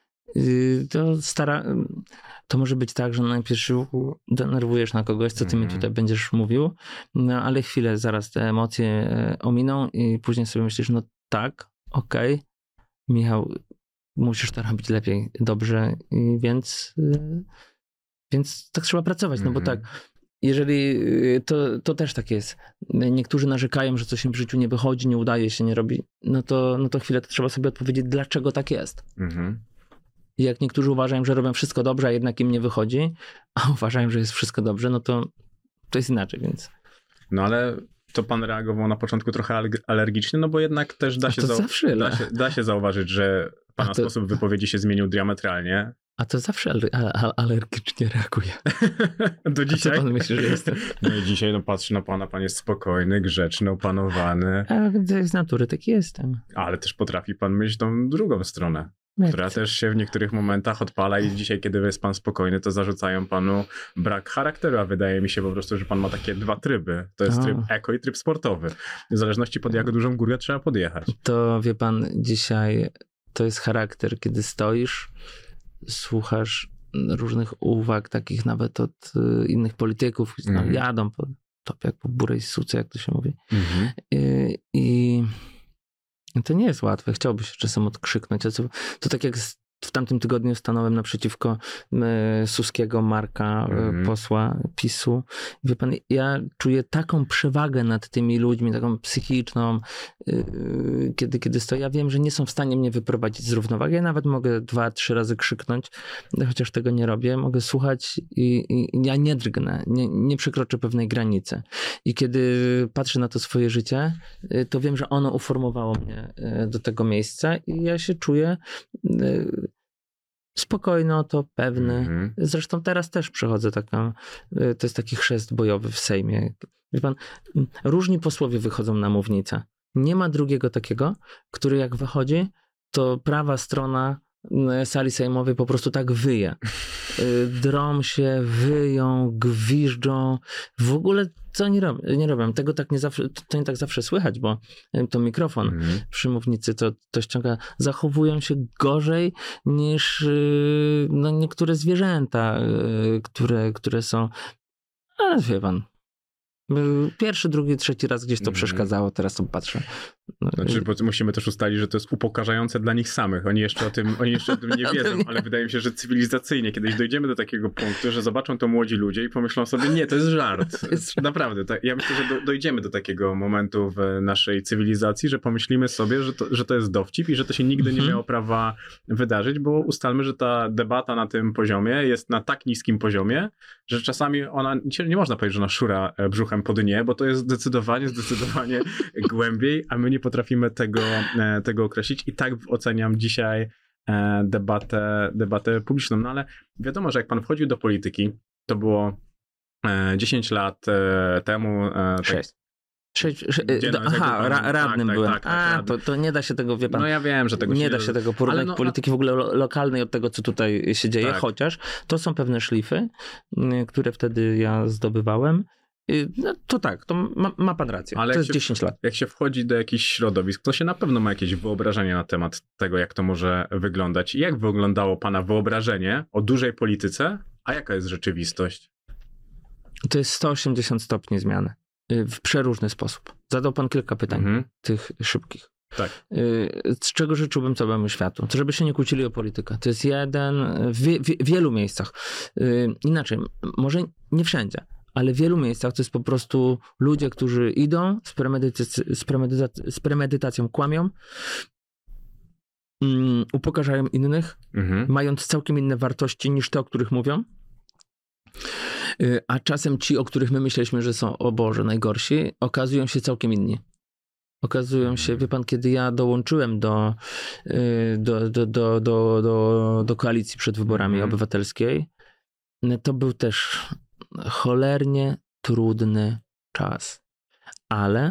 To może być tak, że najpierw się denerwujesz na kogoś, co ty mi tutaj będziesz mówił, no ale chwilę, zaraz te emocje ominą i później sobie myślisz, no tak, okej, Michał, musisz to robić lepiej, dobrze, i więc tak trzeba pracować, no bo tak, jeżeli to też tak jest. Niektórzy narzekają, że coś im w życiu nie wychodzi, nie udaje się, nie robi, no to chwilę to trzeba sobie odpowiedzieć, dlaczego tak jest. I jak niektórzy uważają, że robią wszystko dobrze, a jednak im nie wychodzi, a uważają, że jest wszystko dobrze, no to jest inaczej, więc... No ale to pan reagował na początku trochę alergicznie, no bo jednak też da się zauważyć, że pana sposób wypowiedzi się zmienił diametralnie. A to zawsze alergicznie reaguje. Do dzisiaj? A co pan myśli, że jestem? No i dzisiaj patrzę na pana, pan jest spokojny, grzeczny, opanowany. A z natury taki jestem. Ale też potrafi pan myśleć tą drugą stronę, która też się w niektórych momentach odpala i dzisiaj, kiedy jest pan spokojny, to zarzucają panu brak charakteru, a wydaje mi się po prostu, że pan ma takie dwa tryby. To jest tryb eko i tryb sportowy. W zależności pod jak dużą górę trzeba podjechać. To wie pan, dzisiaj to jest charakter, kiedy stoisz, słuchasz różnych uwag, takich nawet od innych polityków, którzy jadą po topie, jak po burej suce, jak to się mówi. I to nie jest łatwe. Chciałby się czasem odkrzyknąć. To tak jak w tamtym tygodniu stanąłem naprzeciwko Suskiego Marka, posła PiS-u. Wie pan, ja czuję taką przewagę nad tymi ludźmi, taką psychiczną, kiedy stoję. Ja wiem, że nie są w stanie mnie wyprowadzić z równowagi. Ja nawet mogę 2-3 razy krzyknąć, chociaż tego nie robię. Mogę słuchać i ja nie drgnę, nie przekroczę pewnej granicy. I kiedy patrzę na to swoje życie, to wiem, że ono uformowało mnie do tego miejsca i ja się czuję spokojno, to pewny. Zresztą teraz też przechodzę to jest taki chrzest bojowy w Sejmie. Wie pan, różni posłowie wychodzą na mównicę. Nie ma drugiego takiego, który jak wychodzi, to prawa strona sali sejmowej po prostu tak wyje. Drą się, wyją, gwiżdżą. W ogóle co oni nie robią. Tego tak to nie tak zawsze słychać, bo to mikrofon przy mównicy to ściąga. Zachowują się gorzej niż niektóre zwierzęta, które są... Ale wie pan, pierwszy, drugi, trzeci raz gdzieś to przeszkadzało, teraz to patrzę. Znaczy, bo musimy też ustalić, że to jest upokarzające dla nich samych. Oni jeszcze o tym nie wiedzą, ale wydaje mi się, że cywilizacyjnie kiedyś dojdziemy do takiego punktu, że zobaczą to młodzi ludzie i pomyślą sobie, nie, to jest żart. Naprawdę. Ja myślę, że dojdziemy do takiego momentu w naszej cywilizacji, że pomyślimy sobie, że to jest dowcip i że to się nigdy nie miało prawa wydarzyć, bo ustalmy, że ta debata na tym poziomie jest na tak niskim poziomie, że czasami ona, nie można powiedzieć, że ona szura brzuchem po dnie, bo to jest zdecydowanie głębiej, a my nie potrafimy tego określić i tak oceniam dzisiaj debatę publiczną. No ale wiadomo, że jak pan wchodził do polityki, to było 10 lat temu. 6. Radnym byłem. To nie da się tego, wie pan. No ja wiem, że tego nie da się tego porównać polityki w ogóle lokalnej od tego, co tutaj się dzieje, chociaż to są pewne szlify, które wtedy ja zdobywałem No to tak, to ma pan rację. Ale to jest 10 lat. Jak się wchodzi do jakichś środowisk, to się na pewno ma jakieś wyobrażenie na temat tego, jak to może wyglądać. I jak wyglądało pana wyobrażenie o dużej polityce, a jaka jest rzeczywistość? To jest 180 stopni zmiany. W przeróżny sposób. Zadał pan kilka pytań, tych szybkich. Tak. Z czego życzyłbym całemu światu? To żeby się nie kłócili o politykę. To jest jeden w wielu miejscach. Inaczej, może nie wszędzie, ale w wielu miejscach to jest po prostu ludzie, którzy idą z premedytacją kłamią, upokarzają innych, mając całkiem inne wartości niż te, o których mówią. A czasem ci, o których my myśleliśmy, że są, o Boże, najgorsi, okazują się całkiem inni. Okazują się, wie pan, kiedy ja dołączyłem do koalicji przed wyborami obywatelskiej, to był też cholernie trudny czas. Ale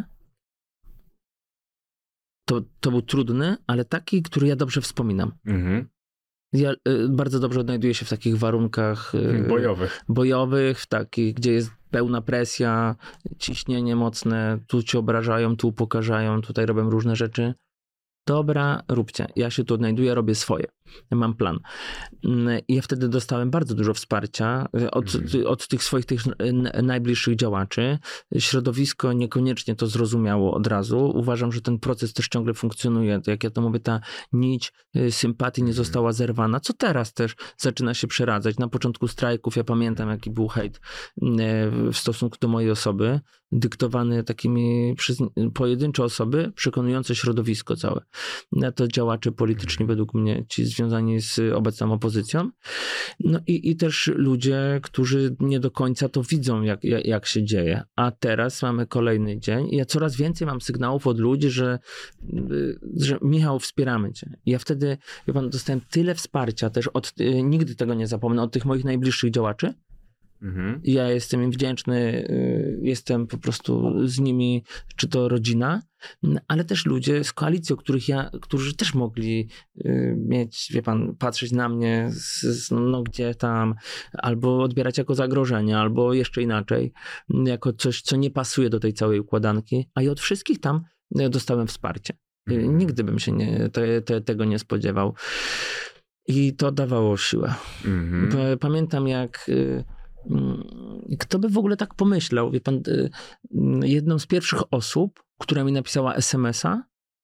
to był trudny, ale taki, który ja dobrze wspominam. Ja bardzo dobrze odnajduję się w takich warunkach bojowych, w takich, gdzie jest pełna presja, ciśnienie mocne, tu cię obrażają, tu upokarzają, tutaj robią różne rzeczy. Dobra, róbcie. Ja się tu odnajduję, robię swoje. Mam plan. I ja wtedy dostałem bardzo dużo wsparcia od tych swoich najbliższych działaczy. Środowisko niekoniecznie to zrozumiało od razu. Uważam, że ten proces też ciągle funkcjonuje. Jak ja to mówię, ta nić sympatii nie została zerwana, co teraz też zaczyna się przeradzać. Na początku strajków ja pamiętam, jaki był hejt w stosunku do mojej osoby, dyktowany takimi przez pojedyncze osoby przekonujące środowisko całe. To działacze polityczni według mnie, ci związani z obecną opozycją. No i też ludzie, którzy nie do końca to widzą, jak się dzieje. A teraz mamy kolejny dzień i ja coraz więcej mam sygnałów od ludzi, że Michał, wspieramy cię. I ja wtedy, wie pan, dostałem tyle wsparcia też nigdy tego nie zapomnę, od tych moich najbliższych działaczy. Ja jestem im wdzięczny, jestem po prostu z nimi, czy to rodzina, ale też ludzie z koalicji, którzy też mogli mieć, wie pan, patrzeć na mnie, no gdzie tam, albo odbierać jako zagrożenie, albo jeszcze inaczej, jako coś, co nie pasuje do tej całej układanki, a i od wszystkich tam dostałem wsparcie. Nigdy bym się tego nie spodziewał. I to dawało siłę. Pamiętam, jak kto by w ogóle tak pomyślał? Wie pan, jedną z pierwszych osób, która mi napisała SMS-a,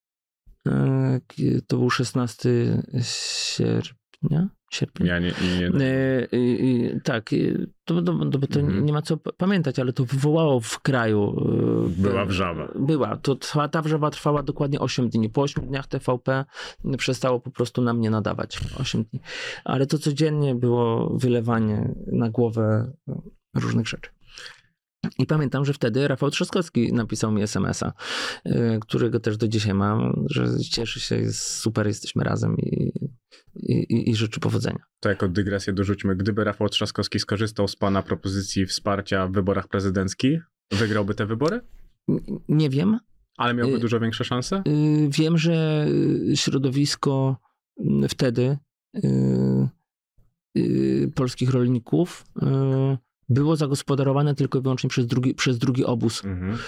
to był 16 sierpnia. Ja nie. Tak, bo to nie ma co pamiętać, ale to wywołało w kraju. Była wrzawa. Ta wrzawa trwała dokładnie 8 dni. Po 8 dniach TVP przestało po prostu na mnie nadawać. 8 dni. Ale to codziennie było wylewanie na głowę różnych rzeczy. I pamiętam, że wtedy Rafał Trzaskowski napisał mi SMS-a, którego też do dzisiaj mam, że cieszy się, jest super, jesteśmy razem i życzę powodzenia. To jako dygresję dorzućmy. Gdyby Rafał Trzaskowski skorzystał z pana propozycji wsparcia w wyborach prezydenckich, wygrałby te wybory? Nie wiem. Ale miałby dużo większe szanse? Wiem, że środowisko wtedy polskich rolników było zagospodarowane tylko i wyłącznie przez drugi obóz.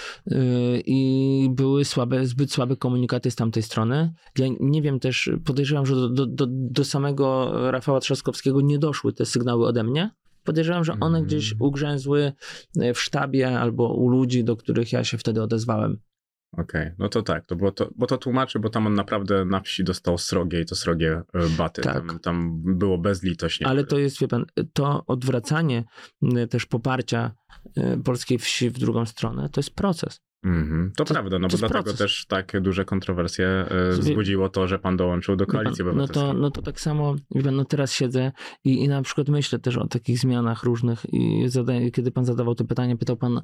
I były zbyt słabe komunikaty z tamtej strony. Ja nie wiem też, podejrzewam, że do samego Rafała Trzaskowskiego nie doszły te sygnały ode mnie. Podejrzewam, że one gdzieś ugrzęzły w sztabie albo u ludzi, do których ja się wtedy odezwałem. Okej, no to tak, bo to tłumaczy, bo tam on naprawdę na wsi dostał srogie i to srogie baty. Tak. Tam było bezlitośnie. Ale to jest, wie pan, to odwracanie też poparcia polskiej wsi w drugą stronę, to jest proces. To prawda, no bo dlatego proces. Też tak duże kontrowersje wzbudziło to, że pan dołączył do koalicji obywatelskiej. No to tak samo, wie pan, no teraz siedzę i na przykład myślę też o takich zmianach różnych i kiedy pan zadawał to pytanie, pytał pan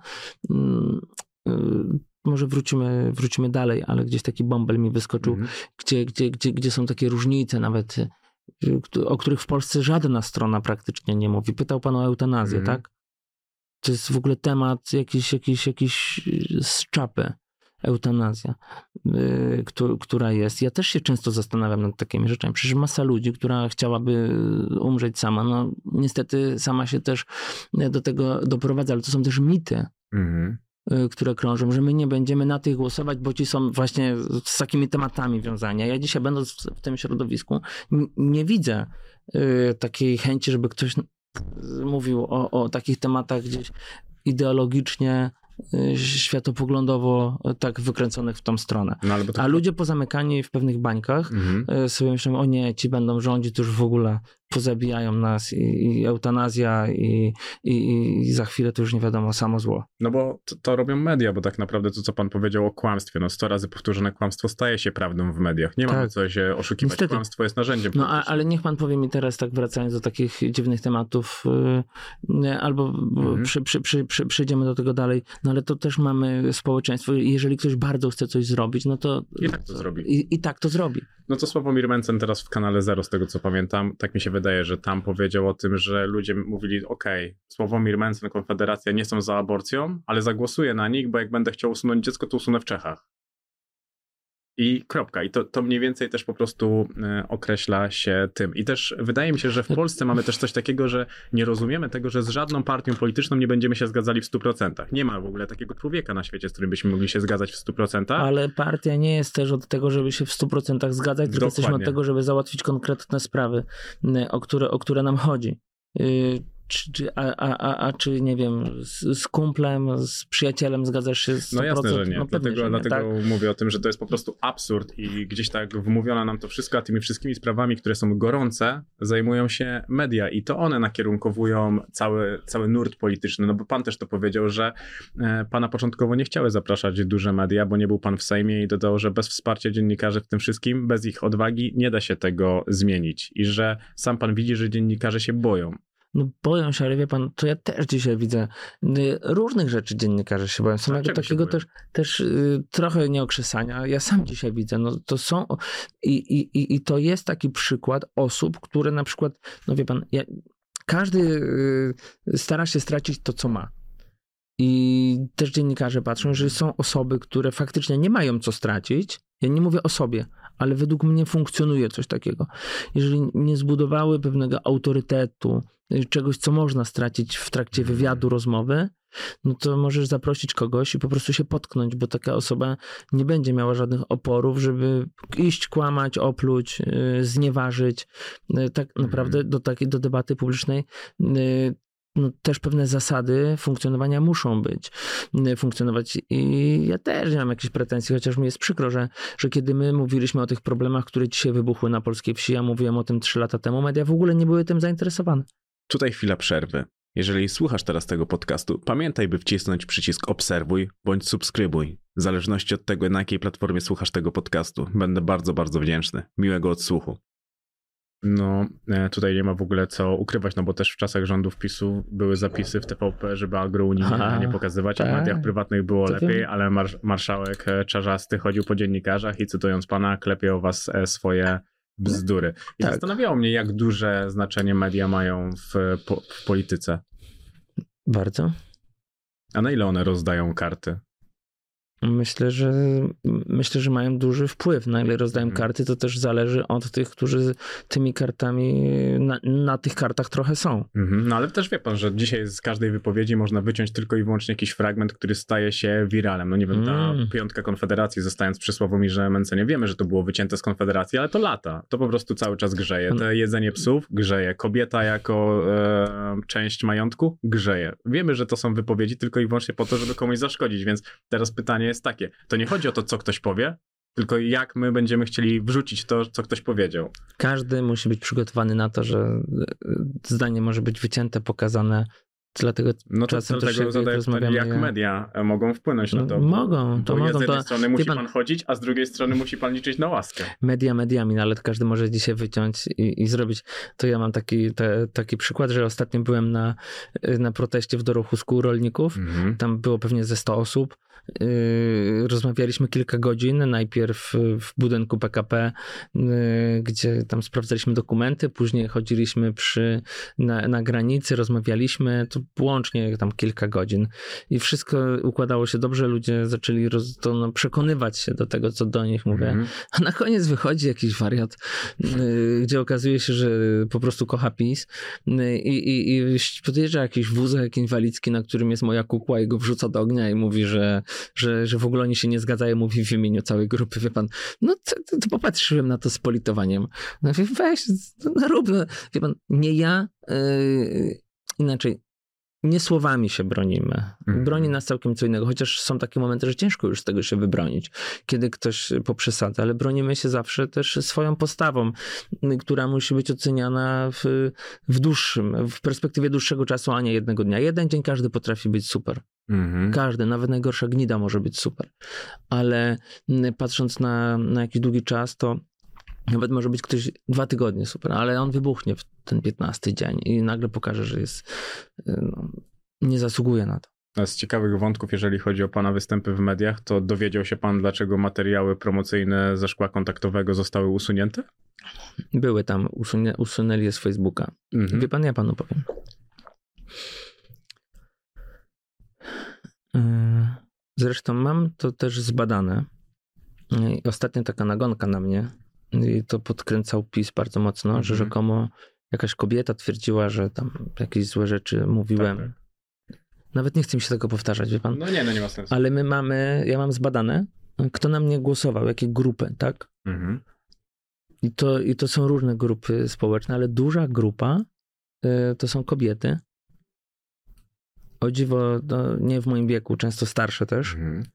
może wrócimy dalej, ale gdzieś taki bąbel mi wyskoczył, gdzie są takie różnice nawet, o których w Polsce żadna strona praktycznie nie mówi. Pytał pan o eutanazję, tak? To jest w ogóle temat jakiś z czapy. Eutanazja, która jest. Ja też się często zastanawiam nad takimi rzeczami. Przecież masa ludzi, która chciałaby umrzeć sama, no niestety sama się też do tego doprowadza, ale to są też mity. które krążą, że my nie będziemy na tych głosować, bo ci są właśnie z takimi tematami wiązani. Ja dzisiaj będąc w tym środowisku nie widzę takiej chęci, żeby ktoś mówił o takich tematach gdzieś ideologicznie, światopoglądowo tak wykręconych w tą stronę. No, a ludzie pozamykani w pewnych bańkach sobie myślą, o nie, ci będą rządzić, to już w ogóle pozabijają nas i eutanazja i za chwilę to już nie wiadomo, samo zło. No bo to robią media, bo tak naprawdę to, co pan powiedział o kłamstwie, 100 razy powtórzone kłamstwo staje się prawdą w mediach. Nie mamy co się oszukiwać. Niestety. Kłamstwo jest narzędziem. Ale niech pan powie mi teraz, tak wracając do takich dziwnych tematów, albo przejdziemy do tego dalej, no ale to też mamy społeczeństwo. Jeżeli ktoś bardzo chce coś zrobić, no to... I tak to zrobi. I tak to zrobi. No to Sławomir Mencen teraz w kanale Zero, z tego co pamiętam, tak mi się wydaje, że tam powiedział o tym, że ludzie mówili, Sławomir Mencen, Konfederacja nie są za aborcją, ale zagłosuję na nich, bo jak będę chciał usunąć dziecko, to usunę w Czechach. I kropka. I to mniej więcej też po prostu określa się tym. I też wydaje mi się, że w Polsce mamy też coś takiego, że nie rozumiemy tego, że z żadną partią polityczną nie będziemy się zgadzali w 100%. Nie ma w ogóle takiego człowieka na świecie, z którym byśmy mogli się zgadzać w 100%. Ale partia nie jest też od tego, żeby się w 100% zgadzać, tylko jesteśmy od tego, żeby załatwić konkretne sprawy, o które nam chodzi. Czy nie wiem, z kumplem, z przyjacielem zgadzasz się 100%? No jasne, że nie. No dlatego nie, tak? mówię o tym, że to jest po prostu absurd i gdzieś tak wmówiono nam to wszystko, a tymi wszystkimi sprawami, które są gorące, zajmują się media i to one nakierunkowują cały nurt polityczny. No bo pan też to powiedział, że pana początkowo nie chciały zapraszać duże media, bo nie był pan w Sejmie i dodał, że bez wsparcia dziennikarzy w tym wszystkim, bez ich odwagi nie da się tego zmienić i że sam pan widzi, że dziennikarze się boją. No boją się, ale wie pan, to ja też dzisiaj widzę różnych rzeczy dziennikarze się boją. Samego takiego też trochę nieokrzesania. Ja sam dzisiaj widzę, no to są i to jest taki przykład osób, które na przykład, no wie pan, każdy stara się stracić to, co ma. I też dziennikarze patrzą, że są osoby, które faktycznie nie mają co stracić. Ja nie mówię o sobie, ale według mnie funkcjonuje coś takiego. Jeżeli nie zbudowały pewnego autorytetu, czegoś, co można stracić w trakcie wywiadu, rozmowy, no to możesz zaprosić kogoś i po prostu się potknąć, bo taka osoba nie będzie miała żadnych oporów, żeby iść, kłamać, opluć, znieważyć. Tak naprawdę do debaty publicznej no, też pewne zasady funkcjonowania muszą funkcjonować i ja też nie mam jakichś pretensji, chociaż mi jest przykro, że kiedy my mówiliśmy o tych problemach, które dzisiaj wybuchły na polskiej wsi, ja mówiłem o tym 3 lata temu, media w ogóle nie były tym zainteresowane. Tutaj chwila przerwy. Jeżeli słuchasz teraz tego podcastu, pamiętaj, by wcisnąć przycisk obserwuj bądź subskrybuj. W zależności od tego, na jakiej platformie słuchasz tego podcastu. Będę bardzo, bardzo wdzięczny. Miłego odsłuchu. No, tutaj nie ma w ogóle co ukrywać, no bo też w czasach rządów PiS-u były zapisy w TVP, żeby agrounijnie nie pokazywać, tak. A w mediach prywatnych było to lepiej, ale marszałek Czarzasty chodził po dziennikarzach i cytując pana, klepie o was swoje bzdury. I tak. Zastanawiało mnie, jak duże znaczenie media mają w polityce. Bardzo. A na ile one rozdają karty? Myślę, że mają duży wpływ. Na ile rozdają karty, to też zależy od tych, którzy tymi kartami na tych kartach trochę są. No ale też wie pan, że dzisiaj z każdej wypowiedzi można wyciąć tylko i wyłącznie jakiś fragment, który staje się wiralem. No nie wiem, ta piątka Konfederacji, zostając przy Sławomirze Mencenie, wiemy, że to było wycięte z Konfederacji, ale to lata. To po prostu cały czas grzeje. To jedzenie psów grzeje. Kobieta jako część majątku grzeje. Wiemy, że to są wypowiedzi tylko i wyłącznie po to, żeby komuś zaszkodzić, więc teraz pytanie jest takie. To nie chodzi o to, co ktoś powie, tylko jak my będziemy chcieli wrzucić to, co ktoś powiedział. Każdy musi być przygotowany na to, że zdanie może być wycięte, pokazane. Dlatego czasem też zadaję pytanie, jak media mogą wpłynąć na to. Mogą. Bo z jednej strony musi pan chodzić, a z drugiej strony musi pan liczyć na łaskę. Media mediami, no ale każdy może dzisiaj wyciąć i zrobić. To ja mam taki przykład, że ostatnio byłem na proteście w Dorochusku rolników. Tam było pewnie ze 100 osób. Rozmawialiśmy kilka godzin, najpierw w budynku PKP, gdzie tam sprawdzaliśmy dokumenty, później chodziliśmy na granicy, rozmawialiśmy. To łącznie tam kilka godzin i wszystko układało się dobrze, ludzie zaczęli przekonywać się do tego, co do nich mówię, a na koniec wychodzi jakiś wariat, gdzie okazuje się, że po prostu kocha PiS i podjeżdża jakiś wózek inwalidzki, na którym jest moja kukła i go wrzuca do ognia i mówi, że w ogóle oni się nie zgadzają, mówi w imieniu całej grupy, wie pan, no to popatrzyłem na to z politowaniem. No weź, no rób, wie pan, nie ja, inaczej, nie słowami się bronimy. Broni nas całkiem co innego, chociaż są takie momenty, że ciężko już z tego się wybronić, kiedy ktoś poprzesadza, ale bronimy się zawsze też swoją postawą, która musi być oceniana w perspektywie dłuższego czasu, a nie jednego dnia. Jeden dzień każdy potrafi być super. Każdy, nawet najgorsza gnida może być super. Ale patrząc na jakiś długi czas, to nawet może być ktoś 2 tygodnie super, ale on wybuchnie w ten 15 dzień i nagle pokaże, że jest, nie zasługuje na to. Z ciekawych wątków, jeżeli chodzi o pana występy w mediach, to dowiedział się pan, dlaczego materiały promocyjne ze szkła kontaktowego zostały usunięte? Były tam, usunęli je z Facebooka. Wie pan, ja panu powiem. Zresztą mam to też zbadane. Ostatnio taka nagonka na mnie, i to podkręcał PiS bardzo mocno, że rzekomo jakaś kobieta twierdziła, że tam jakieś złe rzeczy mówiłem. Tak. Nawet nie chcę mi się tego powtarzać, wie pan? No nie ma sensu. Ale ja mam zbadane, kto na mnie głosował, jakie grupy, tak? I to są różne grupy społeczne, ale duża grupa to są kobiety. O dziwo, nie w moim wieku, często starsze też.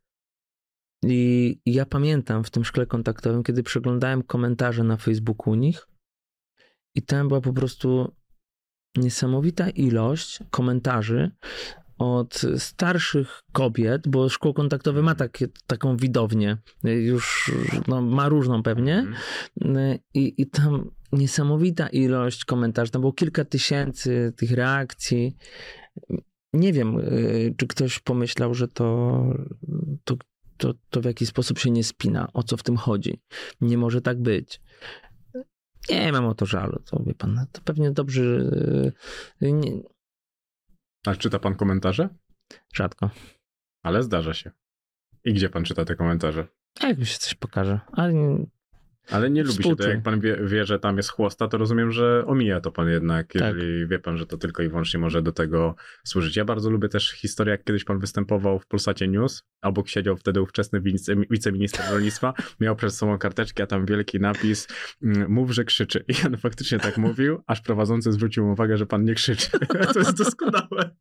I ja pamiętam w tym szkle kontaktowym, kiedy przeglądałem komentarze na Facebooku u nich i tam była po prostu niesamowita ilość komentarzy od starszych kobiet, bo szkło kontaktowe ma taką widownię, już ma różną pewnie i tam niesamowita ilość komentarzy, tam było kilka tysięcy tych reakcji. Nie wiem, czy ktoś pomyślał, że to w jakiś sposób się nie spina. O co w tym chodzi? Nie może tak być. Nie mam o to żalu. To wie pan, to pewnie dobrze... Nie. A czyta pan komentarze? Rzadko. Ale zdarza się. I gdzie pan czyta te komentarze? Jak mi się coś pokaże. Ale nie lubi się to, jak pan wie, że tam jest chłosta, to rozumiem, że omija to pan jednak, jeżeli wie pan, że to tylko i wyłącznie może do tego służyć. Ja bardzo lubię też historię, jak kiedyś pan występował w Polsacie News, obok siedział wtedy ówczesny wiceminister rolnictwa, miał przed sobą karteczkę, a tam wielki napis, mów, że krzyczy. I on faktycznie tak mówił, aż prowadzący zwrócił uwagę, że pan nie krzyczy. To jest doskonałe.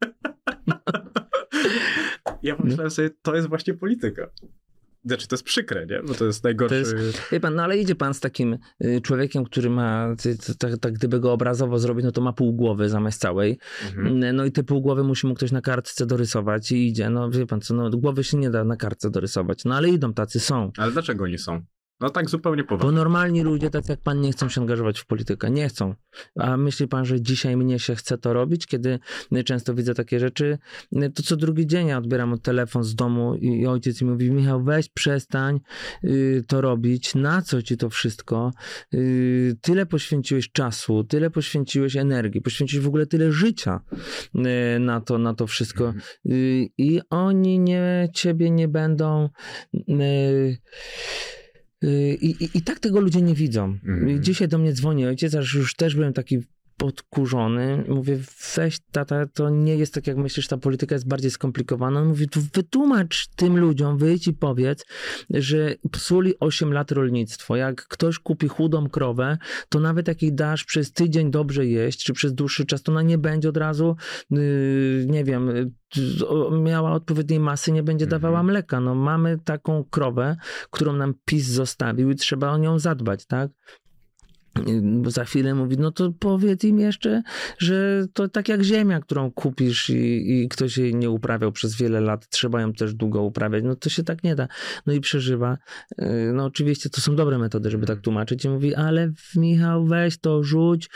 Ja pomyślałem sobie, to jest właśnie polityka. Znaczy, to jest przykre, nie? Bo to jest najgorszy... Wie pan, ale idzie pan z takim człowiekiem, który ma, tak gdyby go obrazowo zrobić, no to ma pół głowy zamiast całej. No i te pół głowy musi mu ktoś na kartce dorysować i idzie. No wie pan co, głowy się nie da na kartce dorysować. No ale idą, tacy są. Ale dlaczego oni są? No tak zupełnie poważnie. Bo normalni ludzie, tacy jak pan, nie chcą się angażować w politykę. Nie chcą. A myśli pan, że dzisiaj mnie się chce to robić, kiedy często widzę takie rzeczy? To co drugi dzień ja odbieram telefon z domu i ojciec mi mówi, Michał, weź przestań to robić. Na co ci to wszystko? Tyle poświęciłeś czasu, tyle poświęciłeś energii, poświęciłeś w ogóle tyle życia na to wszystko. I oni ciebie nie będą... I tak tego ludzie nie widzą. Dzisiaj do mnie dzwoni ojciec, aż już też byłem taki podkurzony. Mówię, weź tata, to nie jest tak jak myślisz, ta polityka jest bardziej skomplikowana. On mówi, wytłumacz tym ludziom, wyjdź i powiedz, że psuli 8 lat rolnictwo. Jak ktoś kupi chudą krowę, to nawet jak jej dasz przez tydzień dobrze jeść, czy przez dłuższy czas, to ona nie będzie od razu, nie wiem, miała odpowiedniej masy, nie będzie dawała mleka. No mamy taką krowę, którą nam PiS zostawił i trzeba o nią zadbać, tak? Bo za chwilę mówi, no to powiedz im jeszcze, że to tak jak ziemia, którą kupisz i ktoś jej nie uprawiał przez wiele lat, trzeba ją też długo uprawiać. No to się tak nie da. No i przeżywa. No oczywiście to są dobre metody, żeby tak tłumaczyć. I mówi, ale Michał, weź to, rzuć.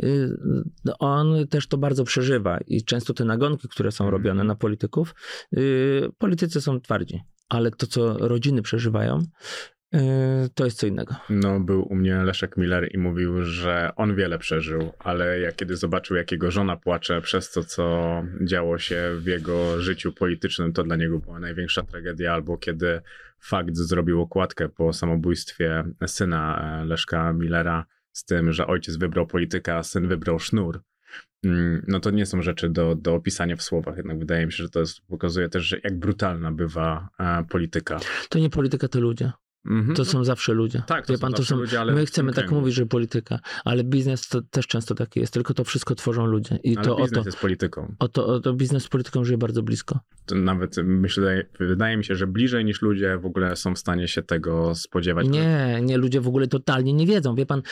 On też to bardzo przeżywa i często te nagonki, które są robione na polityków, politycy są twardzi. Ale to, co rodziny przeżywają, To jest co innego. No, był u mnie Leszek Miller i mówił, że on wiele przeżył, ale jak kiedy zobaczył, jak jego żona płacze przez to, co działo się w jego życiu politycznym, to dla niego była największa tragedia, albo kiedy Fakt zrobił okładkę po samobójstwie syna Leszka Millera z tym, że ojciec wybrał politykę, a syn wybrał sznur. No to nie są rzeczy do opisania w słowach, jednak wydaje mi się, że to pokazuje też, że jak brutalna bywa polityka. To nie polityka, to ludzie. To są zawsze ludzie. Tak, to są zawsze ludzie, ale my chcemy tak mówić, że polityka, ale biznes to też często taki jest, tylko to wszystko tworzą ludzie. I ale biznes jest polityką. To biznes z polityką żyje bardzo blisko. To nawet wydaje mi się, że bliżej niż ludzie w ogóle są w stanie się tego spodziewać. Nie, ludzie w ogóle totalnie nie wiedzą. Wie pan,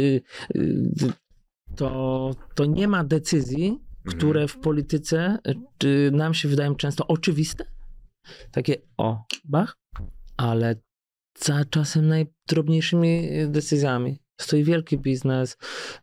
to nie ma decyzji, które w polityce nam się wydają często oczywiste. Takie bach, ale za czasem najdrobniejszymi decyzjami stoi wielki biznes.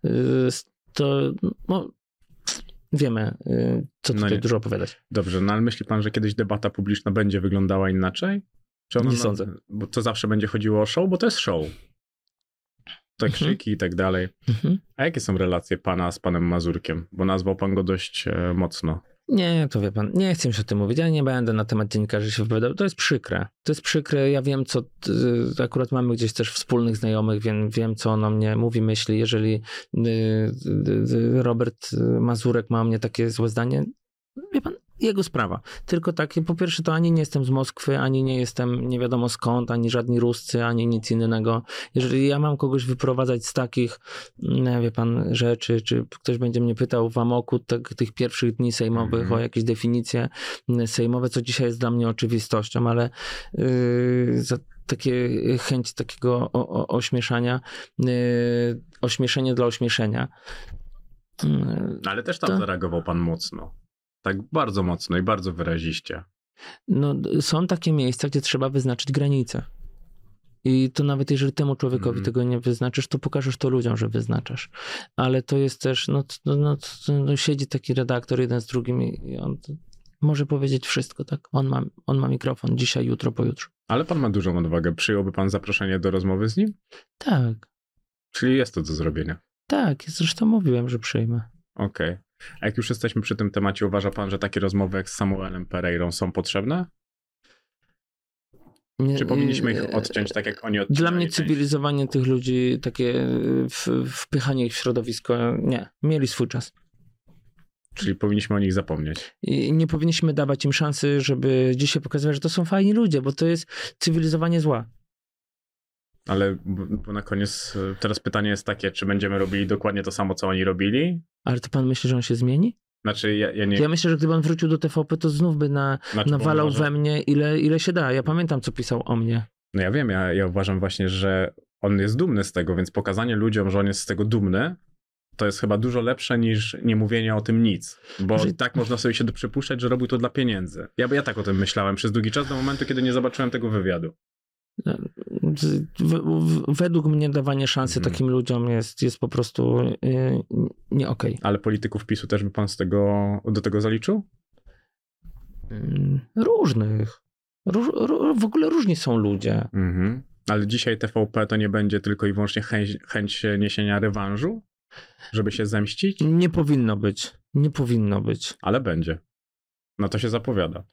Wiemy, co tutaj dużo opowiadać. Dobrze, no ale myśli pan, że kiedyś debata publiczna będzie wyglądała inaczej? Czy ona, nie sądzę. Bo to zawsze będzie chodziło o show, bo to jest show. Te krzyki i tak dalej. A jakie są relacje pana z panem Mazurkiem? Bo nazwał pan go dość mocno. Nie, to wie pan, nie chcę już o tym mówić. Ja nie będę na temat dziennikarzy się wypowiadał. To jest przykre. Ja wiem, co akurat mamy gdzieś też wspólnych znajomych, wiem, co on o mnie mówi, myśli. Jeżeli Robert Mazurek ma o mnie takie złe zdanie, wie pan, jego sprawa. Tylko takie, po pierwsze, to ani nie jestem z Moskwy, ani nie jestem nie wiadomo skąd, ani żadni Ruscy, ani nic innego. Jeżeli ja mam kogoś wyprowadzać z takich, wie pan, rzeczy, czy ktoś będzie mnie pytał w amoku tych pierwszych dni sejmowych o jakieś definicje sejmowe, co dzisiaj jest dla mnie oczywistością, ale za takie chęć takiego ośmieszania, ośmieszenie dla ośmieszenia. Ale też tam zareagował pan mocno. Tak bardzo mocno i bardzo wyraziście. No, są takie miejsca, gdzie trzeba wyznaczyć granice. I to nawet jeżeli temu człowiekowi tego nie wyznaczysz, to pokażesz to ludziom, że wyznaczasz. Ale to jest też, siedzi taki redaktor jeden z drugim i on może powiedzieć wszystko, tak? On ma mikrofon dzisiaj, jutro, pojutrze. Ale pan ma dużą odwagę. Przyjąłby pan zaproszenie do rozmowy z nim? Tak. Czyli jest to do zrobienia? Tak, zresztą mówiłem, że przyjmę. Okej. A jak już jesteśmy przy tym temacie, uważa pan, że takie rozmowy jak z Samuelem Pereirą są potrzebne? Czy powinniśmy ich odciąć tak, jak oni odcięli? Dla mnie cywilizowanie tych ludzi, takie wpychanie ich w środowisko, nie. Mieli swój czas. Czyli powinniśmy o nich zapomnieć. I nie powinniśmy dawać im szansy, żeby dzisiaj pokazywać, że to są fajni ludzie, bo to jest cywilizowanie zła. Ale bo na koniec teraz pytanie jest takie, czy będziemy robili dokładnie to samo, co oni robili? Ale to pan myśli, że on się zmieni? Znaczy ja nie... Ja myślę, że gdyby on wrócił do TVP, to znów by nawalał we mnie ile się da. Ja pamiętam, co pisał o mnie. No ja wiem, ja uważam właśnie, że on jest dumny z tego, więc pokazanie ludziom, że on jest z tego dumny, to jest chyba dużo lepsze niż nie mówienie o tym nic. Bo tak można sobie się przypuszczać, że robił to dla pieniędzy. Ja tak o tym myślałem przez długi czas, do momentu, kiedy nie zobaczyłem tego wywiadu. Według mnie dawanie szansy takim ludziom jest po prostu nie okej. Ale polityków PiS-u też by pan do tego zaliczył? Różnych. W ogóle różni są ludzie. Ale dzisiaj TVP to nie będzie tylko i wyłącznie chęć niesienia rewanżu? Żeby się zemścić? Nie powinno być. Nie powinno być. Ale będzie. No to się zapowiada.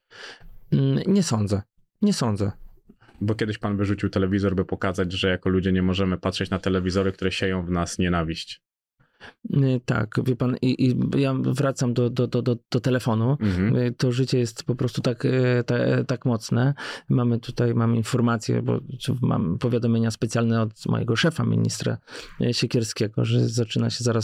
Nie sądzę. Bo kiedyś pan wyrzucił telewizor, by pokazać, że jako ludzie nie możemy patrzeć na telewizory, które sieją w nas nienawiść. Tak, wie pan, i ja wracam do telefonu. To życie jest po prostu tak mocne. Mamy informacje, bo mam powiadomienia specjalne od mojego szefa, ministra Siekierskiego, że zaczyna się zaraz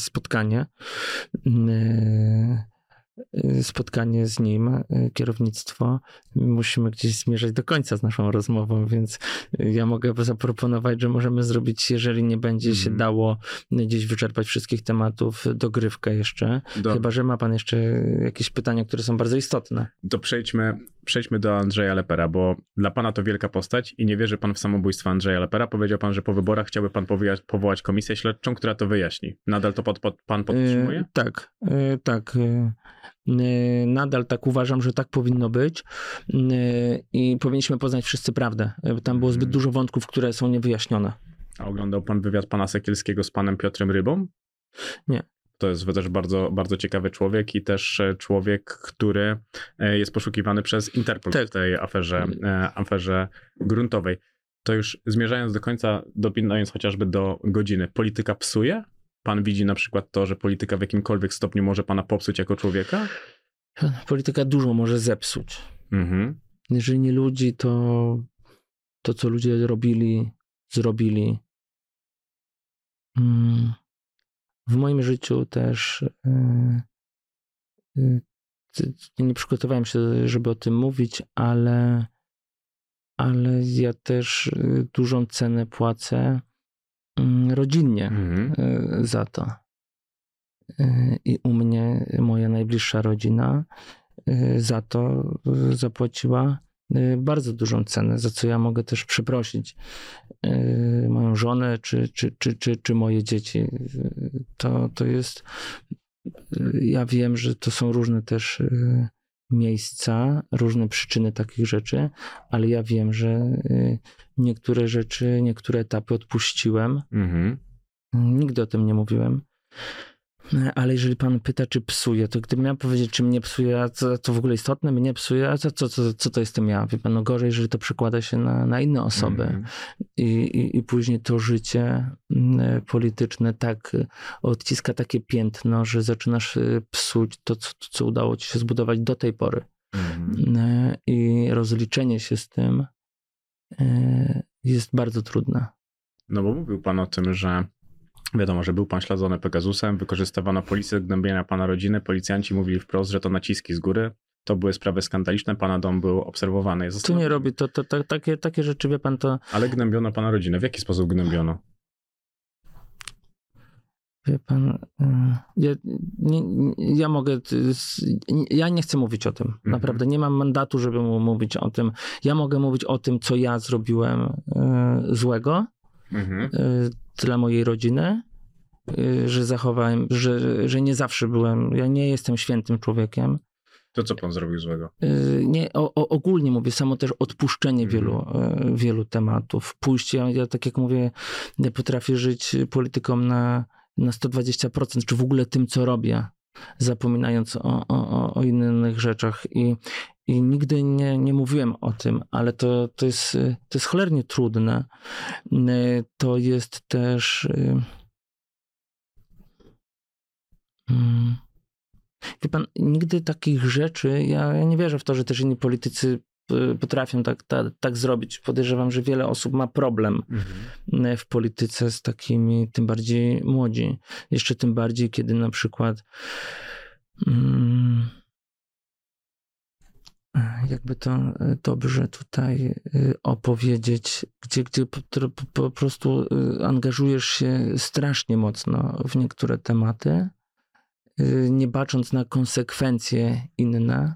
spotkanie z nim, kierownictwo. Musimy gdzieś zmierzać do końca z naszą rozmową, więc ja mogę zaproponować, że możemy zrobić, jeżeli nie będzie się dało gdzieś wyczerpać wszystkich tematów, dogrywkę jeszcze. Chyba że ma pan jeszcze jakieś pytania, które są bardzo istotne. To przejdźmy do Andrzeja Lepera, bo dla pana to wielka postać i nie wierzy pan w samobójstwo Andrzeja Lepera. Powiedział pan, że po wyborach chciałby pan powołać komisję śledczą, która to wyjaśni. Nadal to pan podtrzymuje? Tak. Nadal tak uważam, że tak powinno być i powinniśmy poznać wszyscy prawdę. Tam było zbyt dużo wątków, które są niewyjaśnione. A oglądał pan wywiad pana Sekielskiego z panem Piotrem Rybą? Nie. To jest też bardzo, bardzo ciekawy człowiek i też człowiek, który jest poszukiwany przez Interpol w tej aferze gruntowej. To już zmierzając do końca, dopinając chociażby do godziny, polityka psuje? Pan widzi na przykład to, że polityka w jakimkolwiek stopniu może pana popsuć jako człowieka? Polityka dużo może zepsuć. Mhm. Jeżeli nie ludzi, to co ludzie zrobili. W moim życiu też nie przygotowałem się, żeby o tym mówić, ale ja też dużą cenę płacę rodzinnie za to. I u mnie moja najbliższa rodzina za to zapłaciła bardzo dużą cenę, za co ja mogę też przeprosić moją żonę czy moje dzieci. To jest... Ja wiem, że to są różne też miejsca, różne przyczyny takich rzeczy, ale ja wiem, że niektóre rzeczy, niektóre etapy odpuściłem. Nigdy o tym nie mówiłem. Ale jeżeli pan pyta, czy psuje, to gdybym miał powiedzieć, czy mnie psuje, a to w ogóle istotne, mnie psuje, a co to jestem ja? Wie pan, no gorzej, jeżeli to przekłada się na inne osoby. I później to życie polityczne tak odciska takie piętno, że zaczynasz psuć to, co udało ci się zbudować do tej pory. I rozliczenie się z tym jest bardzo trudne. No bo mówił pan o tym, że wiadomo, że był pan śledzony Pegasusem, wykorzystywano policję do gnębienia pana rodziny, policjanci mówili wprost, że to naciski z góry, to były sprawy skandaliczne, pana dom był obserwowany. To nie robi, takie rzeczy, wie pan, to... Ale gnębiono pana rodzinę. W jaki sposób gnębiono? Wie pan, ja nie chcę mówić o tym. Naprawdę nie mam mandatu, żeby mówić o tym. Ja mogę mówić o tym, co ja zrobiłem złego dla mojej rodziny, że zachowałem, że nie zawsze ja nie jestem świętym człowiekiem. To co pan zrobił złego? Nie, ogólnie mówię, samo też odpuszczenie wielu tematów. Pójście, ja tak jak mówię, nie potrafię żyć polityką na 120%, czy w ogóle tym, co robię, zapominając o innych rzeczach. I nigdy nie mówiłem o tym, ale to jest cholernie trudne. To jest też... Wie pan, nigdy takich rzeczy, ja nie wierzę w to, że też inni politycy potrafią tak zrobić. Podejrzewam, że wiele osób ma problem w polityce z takimi, tym bardziej młodzi. Jeszcze tym bardziej, kiedy na przykład jakby to dobrze tutaj opowiedzieć, gdzie po prostu angażujesz się strasznie mocno w niektóre tematy, nie bacząc na konsekwencje inne.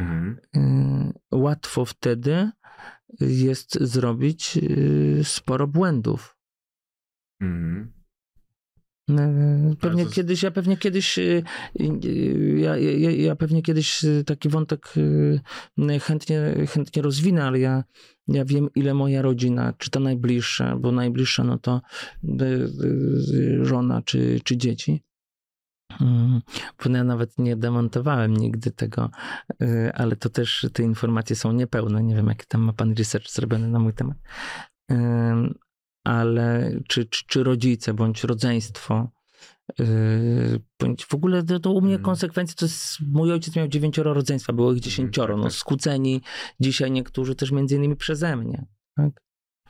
Łatwo wtedy jest zrobić sporo błędów. Pewnie kiedyś taki wątek chętnie rozwinę, ale ja wiem, ile moja rodzina, czy ta najbliższa, bo najbliższa no to żona czy dzieci. Bo ja nawet nie demontowałem nigdy tego, ale to też te informacje są niepełne. Nie wiem, jaki tam ma pan research zrobiony na mój temat. Ale czy rodzice, bądź rodzeństwo, bądź w ogóle to u mnie konsekwencje, to jest, mój ojciec miał 9 rodzeństwa, było ich 10, no skłóceni dzisiaj niektórzy też między innymi przeze mnie. Tak?